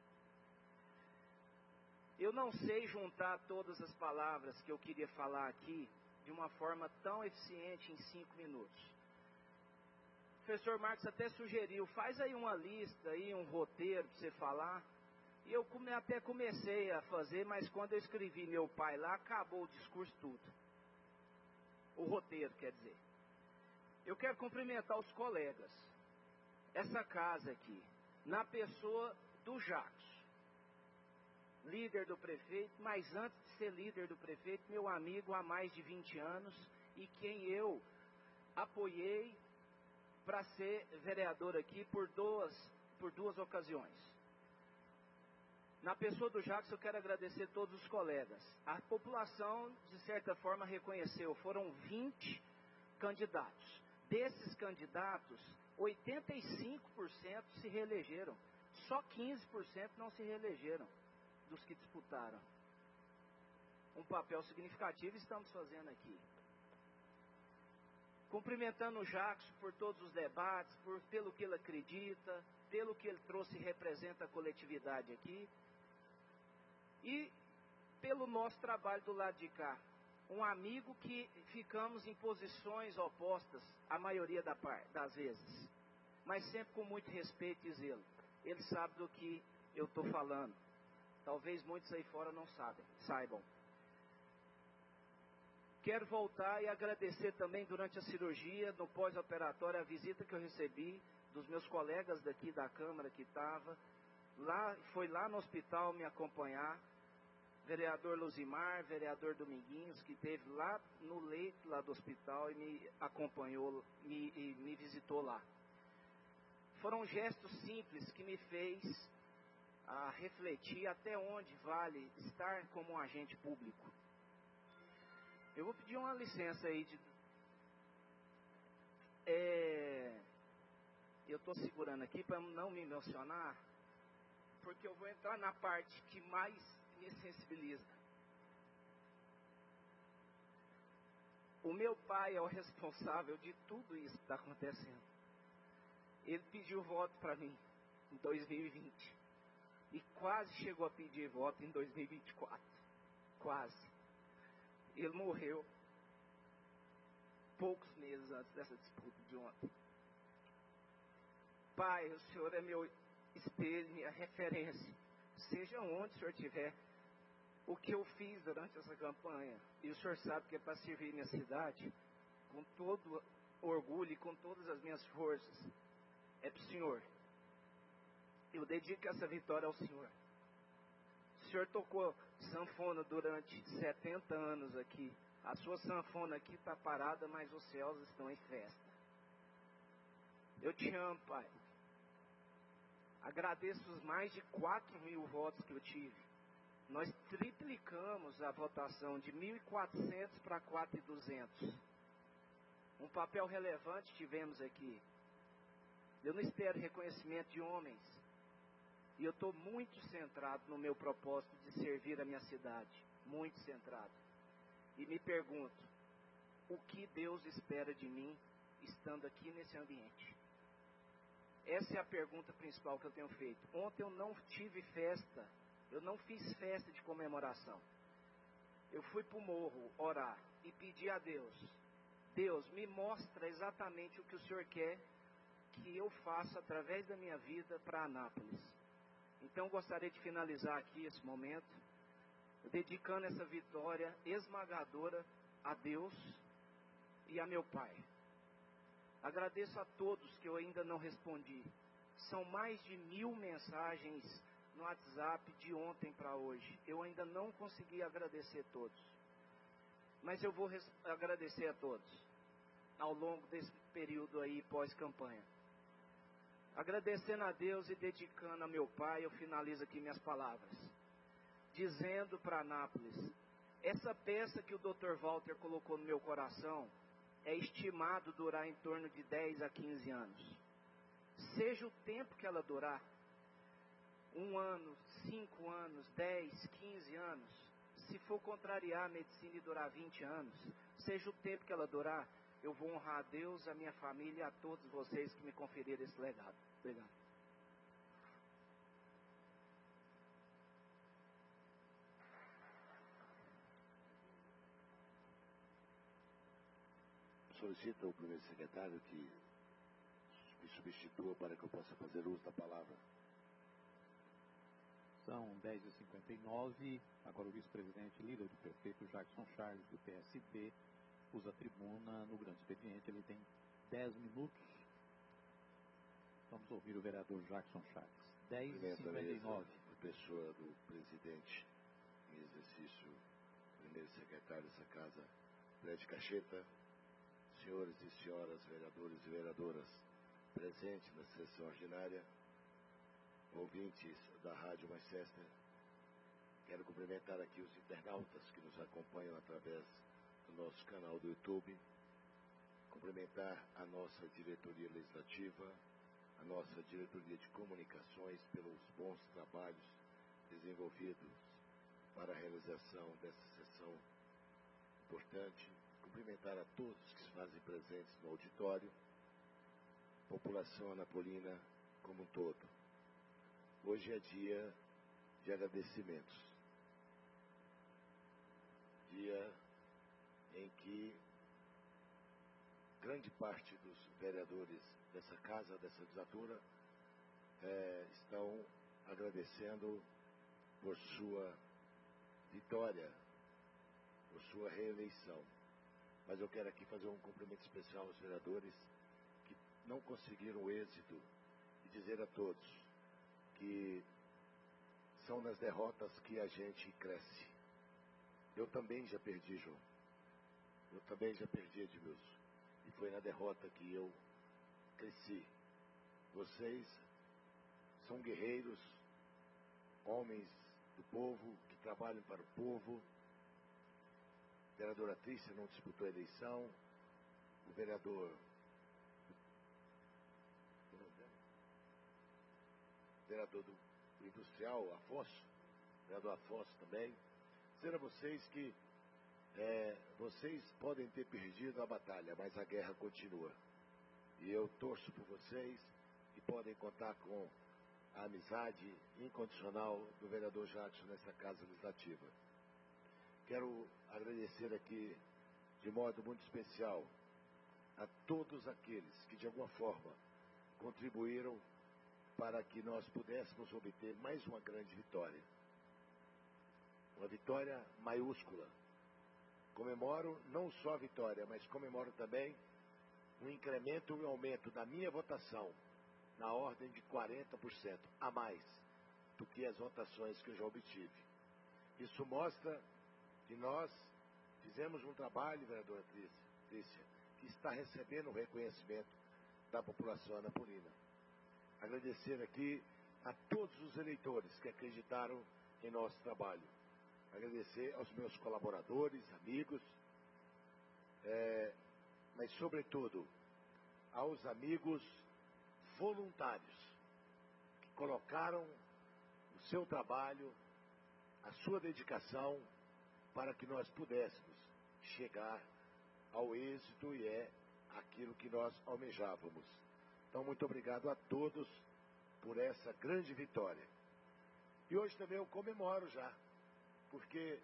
Eu não sei juntar todas as palavras que eu queria falar aqui de uma forma tão eficiente em cinco minutos. O professor Marcos até sugeriu, faz aí uma lista, aí, um roteiro para você falar. E eu come, até comecei a fazer, mas quando eu escrevi meu pai lá, acabou o discurso tudo. O roteiro, quer dizer. Eu quero cumprimentar os colegas. Essa casa aqui, na pessoa do Jacos, líder do prefeito, mas antes de ser líder do prefeito, meu amigo há mais de vinte anos, e quem eu apoiei para ser vereador aqui por duas, por duas ocasiões. Na pessoa do Jacos, eu quero agradecer todos os colegas. A população, de certa forma, reconheceu. Foram vinte candidatos. Desses candidatos, oitenta e cinco por cento se reelegeram. Só quinze por cento não se reelegeram dos que disputaram. Um papel significativo estamos fazendo aqui. Cumprimentando o Jacos por todos os debates, por, pelo que ele acredita, pelo que ele trouxe e representa a coletividade aqui. E pelo nosso trabalho do lado de cá. Um amigo que ficamos em posições opostas a maioria da par, das vezes. Mas sempre com muito respeito e zelo. Ele sabe do que eu estou falando. Talvez muitos aí fora não sabem, saibam. Quero voltar e agradecer também durante a cirurgia, no pós-operatório, a visita que eu recebi dos meus colegas daqui da Câmara que estava. Lá, foi lá no hospital me acompanhar. Vereador Luzimar, vereador Dominguinhos, que esteve lá no leito lá do hospital e me acompanhou me, e me visitou lá. Foram gestos simples que me fez a refletir até onde vale estar como um agente público. Eu vou pedir uma licença aí de... É, eu estou segurando aqui para não me emocionar, porque eu vou entrar na parte que mais me sensibiliza. O meu pai é o responsável de tudo isso que está acontecendo. Ele pediu voto para mim em dois mil e vinte e quase chegou a pedir voto em dois mil e vinte e quatro. Quase. Ele morreu poucos meses antes dessa disputa de ontem. Pai, o senhor é meu espelho, minha referência. Seja onde o senhor estiver, o que eu fiz durante essa campanha, e o senhor sabe que é para servir minha cidade, com todo orgulho e com todas as minhas forças, é para o senhor. Eu dedico essa vitória ao senhor. O senhor tocou sanfona durante setenta anos aqui. A sua sanfona aqui está parada, mas os céus estão em festa. Eu te amo, pai. Agradeço os mais de quatro mil votos que eu tive. nós triplicamos a votação de mil e quatrocentos para quatro mil e duzentos. Um papel relevante tivemos aqui. Eu não espero reconhecimento de homens. E eu estou muito centrado no meu propósito de servir a minha cidade. Muito centrado. E me pergunto, o que Deus espera de mim estando aqui nesse ambiente? Essa é a pergunta principal que eu tenho feito. Ontem eu não tive festa, eu não fiz festa de comemoração. Eu fui para o morro orar e pedir a Deus, Deus, me mostra exatamente o que o Senhor quer que eu faça através da minha vida para Anápolis. Então eu gostaria de finalizar aqui esse momento, dedicando essa vitória esmagadora a Deus e a meu Pai. Agradeço a todos que eu ainda não respondi. São mais de mil mensagens no WhatsApp de ontem para hoje. Eu ainda não consegui agradecer todos. Mas eu vou agradecer a todos ao longo desse período aí pós-campanha. Agradecendo a Deus e dedicando a meu Pai, eu finalizo aqui minhas palavras. Dizendo para Anápolis, essa peça que o doutor Walter colocou no meu coração é estimado durar em torno de dez a quinze anos. Seja o tempo que ela durar, um ano, cinco anos, dez, quinze anos, se for contrariar a medicina e durar vinte anos, seja o tempo que ela durar, eu vou honrar a Deus, a minha família e a todos vocês que me conferiram esse legado. Obrigado. Solicita o primeiro secretário que me substitua para que eu possa fazer uso da palavra. São dez e cinquenta e nove. Agora o vice-presidente, líder do prefeito Jackson Charles, do P S B, usa a tribuna no grande expediente. Ele tem dez minutos. Vamos ouvir o vereador Jackson Charles. dez e cinquenta e nove. A pessoa do presidente em exercício, primeiro secretário dessa casa, Fred Cacheta, senhores e senhoras, vereadores e vereadoras, presentes na sessão ordinária, ouvintes da Rádio Manchester, quero cumprimentar aqui os internautas que nos acompanham através do nosso canal do YouTube, cumprimentar a nossa diretoria legislativa, a nossa diretoria de comunicações pelos bons trabalhos desenvolvidos para a realização dessa sessão importante, cumprimentar a todos que se fazem presentes no auditório, população anapolina como um todo. Hoje é dia de agradecimentos, dia em que grande parte dos vereadores dessa casa, dessa legislatura, é, estão agradecendo por sua vitória, por sua reeleição. Mas eu quero aqui fazer um cumprimento especial aos vereadores que não conseguiram o êxito e dizer a todos que são nas derrotas que a gente cresce. Eu também já perdi, João. Eu também já perdi, Edmilson. E foi na derrota que eu cresci. Vocês são guerreiros, homens do povo, que trabalham para o povo. A vereadora Trícia não disputou a eleição. O vereador... O vereador do, do Industrial, Afonso, o vereador Afonso também. Dizer a vocês que é, vocês podem ter perdido a batalha, mas a guerra continua. E eu torço por vocês e podem contar com a amizade incondicional do vereador Jackson nessa casa legislativa. Quero agradecer aqui, de modo muito especial, a todos aqueles que de alguma forma contribuíram para que nós pudéssemos obter mais uma grande vitória. Uma vitória maiúscula. Comemoro não só a vitória, mas comemoro também um incremento e um aumento da minha votação na ordem de quarenta por cento a mais do que as votações que eu já obtive. Isso mostra que nós fizemos um trabalho, vereadora Trícia, que está recebendo o reconhecimento da população anapolina. Agradecer aqui a todos os eleitores que acreditaram em nosso trabalho. agradecer aos meus colaboradores, amigos, é, mas sobretudo aos amigos voluntários que colocaram o seu trabalho, a sua dedicação para que nós pudéssemos chegar ao êxito e é aquilo que nós almejávamos. Então, muito obrigado a todos por essa grande vitória. E hoje também eu comemoro já, porque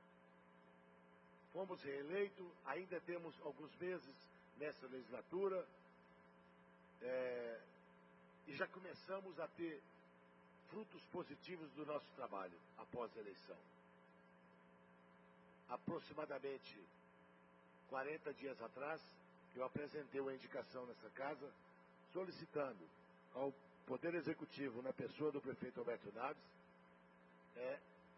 fomos reeleitos, ainda temos alguns meses nessa legislatura, é, e já começamos a ter frutos positivos do nosso trabalho após a eleição. Aproximadamente quarenta dias atrás, eu apresentei uma indicação nessa casa, solicitando ao Poder Executivo, na pessoa do prefeito Roberto Naves, é,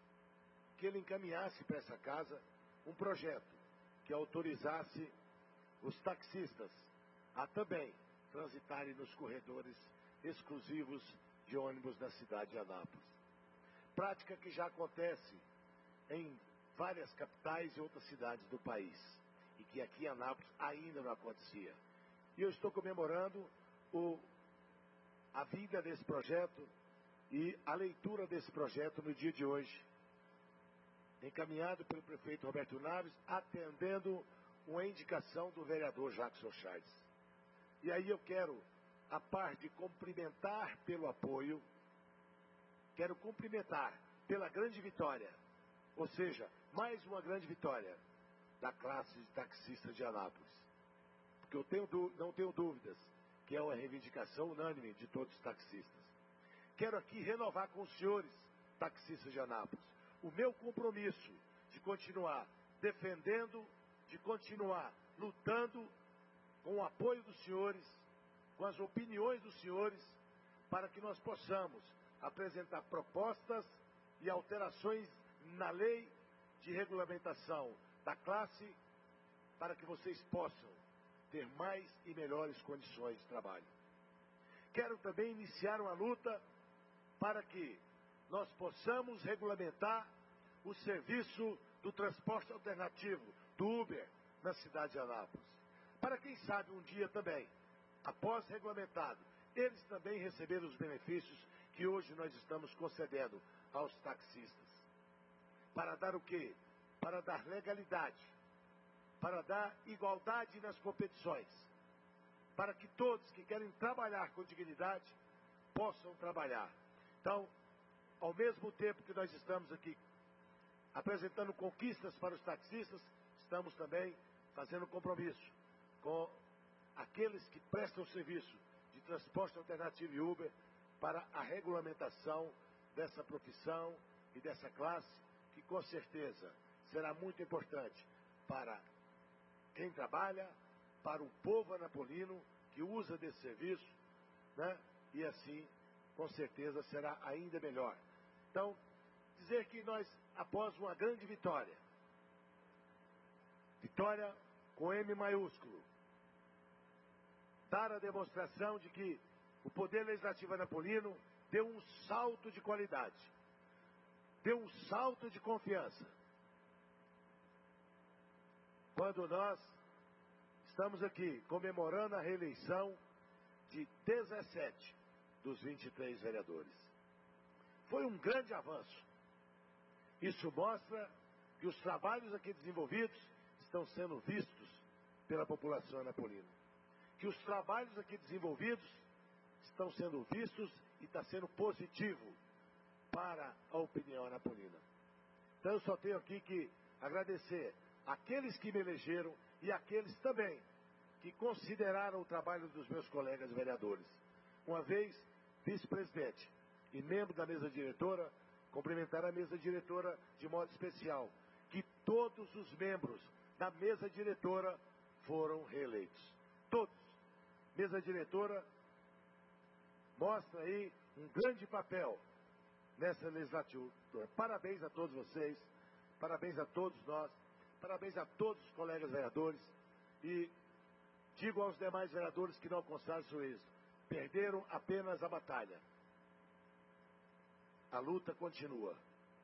que ele encaminhasse para essa casa um projeto que autorizasse os taxistas a também transitarem nos corredores exclusivos de ônibus da cidade de Anápolis. Prática que já acontece em várias capitais e outras cidades do país, e que aqui em Anápolis ainda não acontecia. E eu estou comemorando o, a vida desse projeto e a leitura desse projeto no dia de hoje, encaminhado pelo prefeito Roberto Naves, atendendo uma indicação do vereador Jackson Charles. E aí eu quero, a par de cumprimentar pelo apoio, quero cumprimentar pela grande vitória, ou seja, mais uma grande vitória da classe de taxistas de Anápolis. Porque eu tenho, não tenho dúvidas que é uma reivindicação unânime de todos os taxistas. Quero aqui renovar com os senhores taxistas de Anápolis o meu compromisso de continuar defendendo, de continuar lutando com o apoio dos senhores, com as opiniões dos senhores, para que nós possamos apresentar propostas e alterações na lei de regulamentação da classe, para que vocês possam ter mais e melhores condições de trabalho. Quero também iniciar uma luta para que nós possamos regulamentar o serviço do transporte alternativo, do Uber, na cidade de Anápolis. Para quem sabe um dia também, após regulamentado, eles também receberam os benefícios que hoje nós estamos concedendo aos taxistas. Para dar o quê? Para dar legalidade, para dar igualdade nas competições, para que todos que querem trabalhar com dignidade possam trabalhar. Então, ao mesmo tempo que nós estamos aqui apresentando conquistas para os taxistas, estamos também fazendo compromisso com aqueles que prestam serviço de transporte alternativo e Uber para a regulamentação dessa profissão e dessa classe, que com certeza será muito importante para quem trabalha, para o povo anapolino que usa desse serviço, né? E assim, com certeza, será ainda melhor. Então, dizer que nós, após uma grande vitória, vitória com M maiúsculo, dar a demonstração de que o Poder Legislativo anapolino deu um salto de qualidade, deu um salto de confiança. Quando nós estamos aqui comemorando a reeleição de dezessete dos vinte e três vereadores. Foi um grande avanço. Isso mostra que os trabalhos aqui desenvolvidos estão sendo vistos pela população anapolina. Que os trabalhos aqui desenvolvidos estão sendo vistos e está sendo positivo para a opinião anapolina. Então eu só tenho aqui que agradecer aqueles que me elegeram e aqueles também que consideraram o trabalho dos meus colegas vereadores. Uma vez vice-presidente e membro da mesa diretora, cumprimentar a mesa diretora de modo especial, que todos os membros da mesa diretora foram reeleitos. Todos. Mesa diretora mostra aí um grande papel nessa legislatura. Parabéns a todos vocês, parabéns a todos nós, parabéns a todos os colegas vereadores e digo aos demais vereadores que não alcançaram seu êxito, perderam apenas a batalha. A luta continua.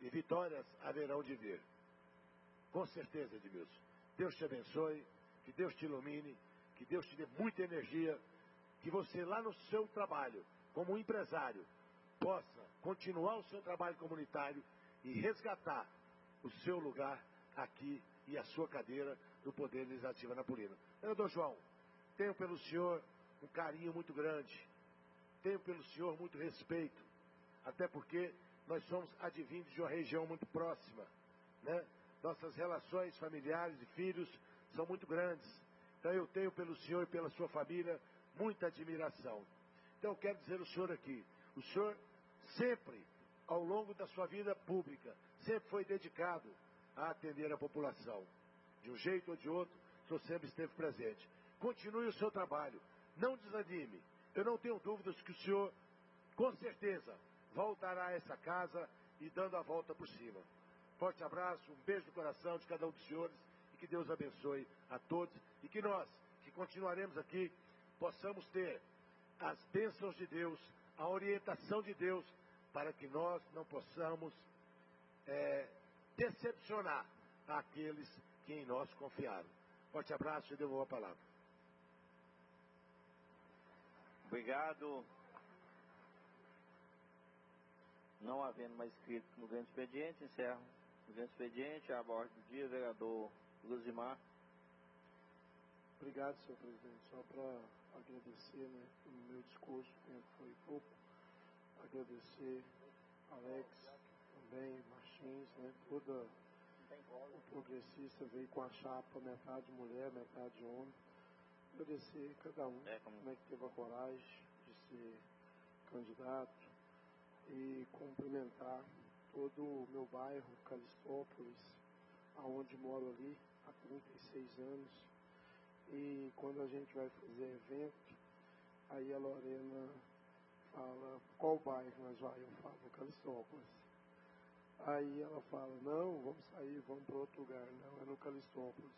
e vitórias haverão de vir. Com certeza, Edmilson. Deus te abençoe, que Deus te ilumine, que Deus te dê muita energia, que você lá no seu trabalho, como empresário, possa continuar o seu trabalho comunitário e resgatar o seu lugar aqui e a sua cadeira do Poder Legislativo Anapolino. Vereador João, tenho pelo senhor um carinho muito grande, tenho pelo senhor muito respeito, até porque nós somos advindos de uma região muito próxima, né? Nossas relações familiares e filhos são muito grandes. Então eu tenho pelo senhor e pela sua família muita admiração. Então eu quero dizer ao senhor aqui, o senhor sempre, ao longo da sua vida pública, sempre foi dedicado a atender a população. De um jeito ou de outro, o senhor sempre esteve presente. Continue o seu trabalho, não desanime. Eu não tenho dúvidas que o senhor, com certeza, voltará a essa casa e dando a volta por cima. Forte abraço, um beijo no coração de cada um dos senhores e que Deus abençoe a todos e que nós, que continuaremos aqui, possamos ter as bênçãos de Deus, a orientação de Deus, para que nós não possamos é, decepcionar aqueles que em nós confiaram. Forte abraço e devolvo a palavra. Obrigado. Não havendo mais inscrito no grande expediente, encerro o grande expediente. A ordem do dia, vereador Luzimar. Obrigado, senhor presidente. Só para agradecer, né, o meu discurso, o tempo foi pouco. Agradecer Alex, também, Martins, né, toda o progressista veio com a chapa, metade mulher, metade homem. Agradecer cada um, é, como... como é que teve a coragem de ser candidato e cumprimentar todo o meu bairro, Calistópolis, aonde moro ali há trinta e seis anos. E quando a gente vai fazer evento, aí a Lorena fala, qual bairro nós vai? Eu falo, Calistópolis. Aí ela fala, não, vamos sair, vamos para outro lugar. Não, é no Calistópolis.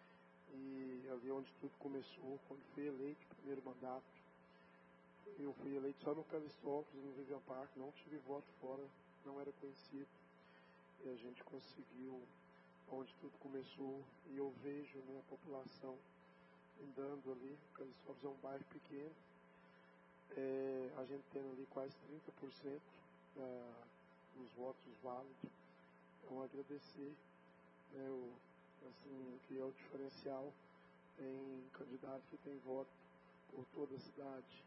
E ali onde tudo começou, quando fui eleito, primeiro mandato, eu fui eleito só no Calistópolis, no Vivian Park, não tive voto fora, não era conhecido. E a gente conseguiu, onde tudo começou, e eu vejo, né, a população andando ali. Calistópolis é um bairro pequeno, é, a gente tendo ali quase trinta por cento é, dos votos válidos. Então agradecer, né, o, assim, o que é o diferencial. Tem candidato que tem voto por toda a cidade.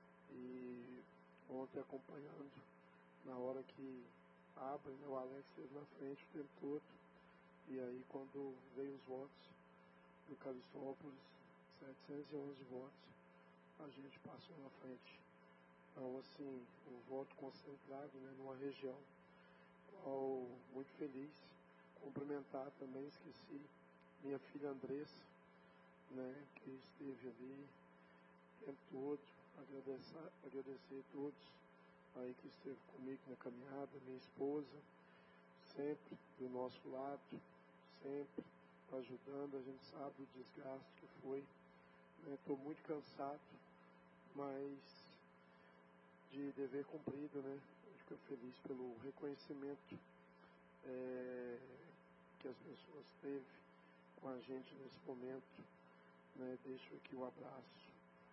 E ontem acompanhando, na hora que abre, né, o Alex esteve na frente o tempo todo. E aí quando veio os votos do Calistópolis, setecentos e onze votos, a gente passou na frente. Então, assim, o voto concentrado, né, numa região. Qual, muito feliz. Cumprimentar também, esqueci, minha filha Andressa, né, que esteve ali o tempo todo. Agradecer, agradecer a todos aí que esteve comigo na caminhada, minha esposa, sempre do nosso lado, sempre ajudando. A gente sabe o desgaste que foi. Estou, né, muito cansado, mas de dever cumprido, né? Fico feliz pelo reconhecimento é, que as pessoas teve com a gente nesse momento, né? Deixo aqui o abraço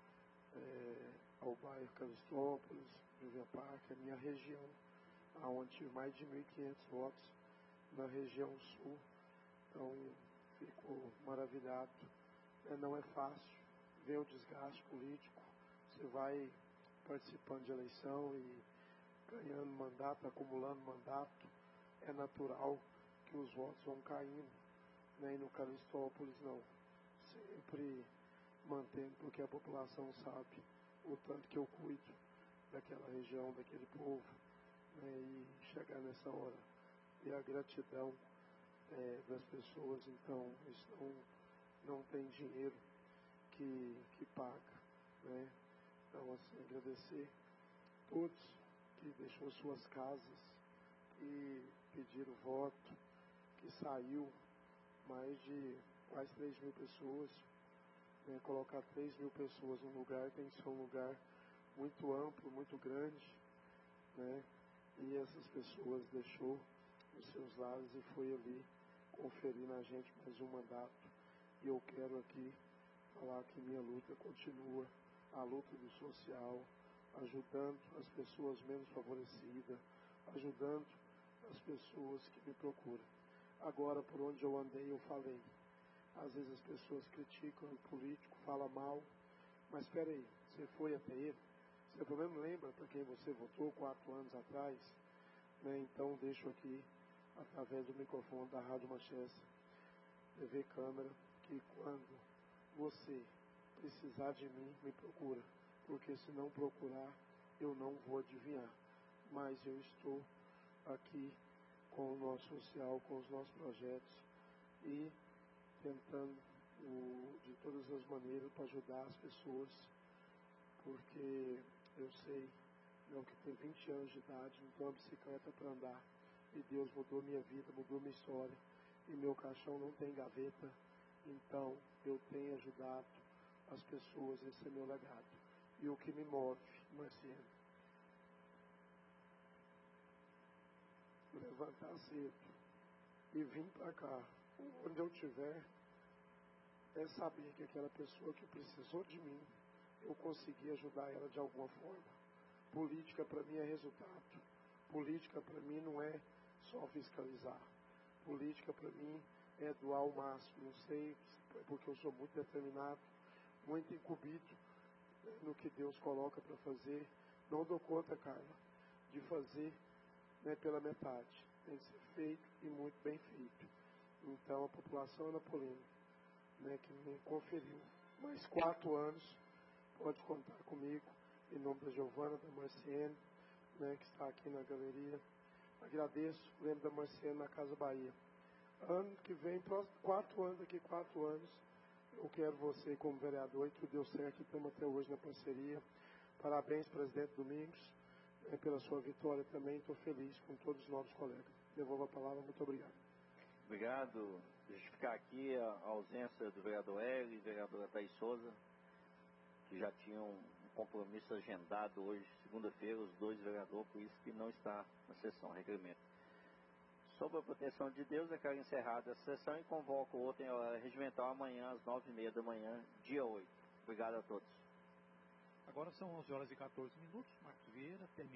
é, ao bairro Calistópolis, Vivian Park, a minha região, onde tive mais de mil e quinhentos votos na região sul. Então, fico maravilhado. É, não é fácil ver o desgaste político. Você vai participando de eleição e ganhando mandato, acumulando mandato, é natural que os votos vão caindo, né? E no Calistópolis não, sempre mantendo, porque a população sabe o tanto que eu cuido daquela região, daquele povo, né? E chegar nessa hora e a gratidão é, das pessoas, então isso não, não tem dinheiro que, que paga, né? Então, assim, agradecer a todos que deixou suas casas, que pediram voto, que saiu mais de quase três mil pessoas, né? Colocar três mil pessoas num lugar tem que ser um lugar muito amplo, muito grande, né? E essas pessoas deixou nos seus lares e foi ali conferir na gente mais um mandato. E eu quero aqui falar que minha luta continua, a luta do social, ajudando as pessoas menos favorecidas, ajudando as pessoas que me procuram. Agora, por onde eu andei, eu falei. Às vezes as pessoas criticam o político, falam mal, mas espera aí, você foi até ele? Você pelo menos lembra para quem você votou quatro anos atrás? Né? Então, deixo aqui, através do microfone da Rádio Manchester, T V Câmara, que quando você precisar de mim, me procura, porque se não procurar, eu não vou adivinhar. Mas eu estou aqui com o nosso social, com os nossos projetos e tentando o, de todas as maneiras para ajudar as pessoas, porque eu sei, eu que tenho vinte anos de idade, não tenho uma bicicleta para andar, e Deus mudou minha vida, mudou minha história, e meu caixão não tem gaveta, então eu tenho ajudado as pessoas, esse é meu legado. E o que me move, Marciano, levantar cedo e vir para cá, onde eu estiver, é saber que aquela pessoa que precisou de mim, eu consegui ajudar ela de alguma forma. Política para mim é resultado. Política para mim não é só fiscalizar. Política para mim é doar o máximo. Não sei, porque eu sou muito determinado, muito incumbido no que Deus coloca para fazer. Não dou conta, Carla, de fazer, né, pela metade. Tem que ser feito e muito bem feito. Então a população anapolina, né, que me conferiu mais quatro anos, pode contar comigo, em nome da Giovana, da Marciene, né, que está aqui na galeria. Agradeço, lembro da Marciene na Casa Bahia. Ano que vem, próximo, quatro anos, daqui quatro anos, eu quero você como vereador, e tudo deu certo, estamos até hoje na parceria. Parabéns, presidente Domingos, né, pela sua vitória também, estou feliz com todos os novos colegas. Devolvo a palavra, muito obrigado. Obrigado. Justificar aqui a ausência do vereador Hélio e vereadora Thaís Souza, que já tinham um compromisso agendado hoje, segunda-feira, os dois vereadores, por isso que não está na sessão, requerimento. Sob a proteção de Deus, eu quero encerrar essa sessão e convoco outra em horário regimental amanhã, às nove e meia da manhã, dia oito. Obrigado a todos. Agora são onze horas e quatorze minutos. Marcos Vieira termina.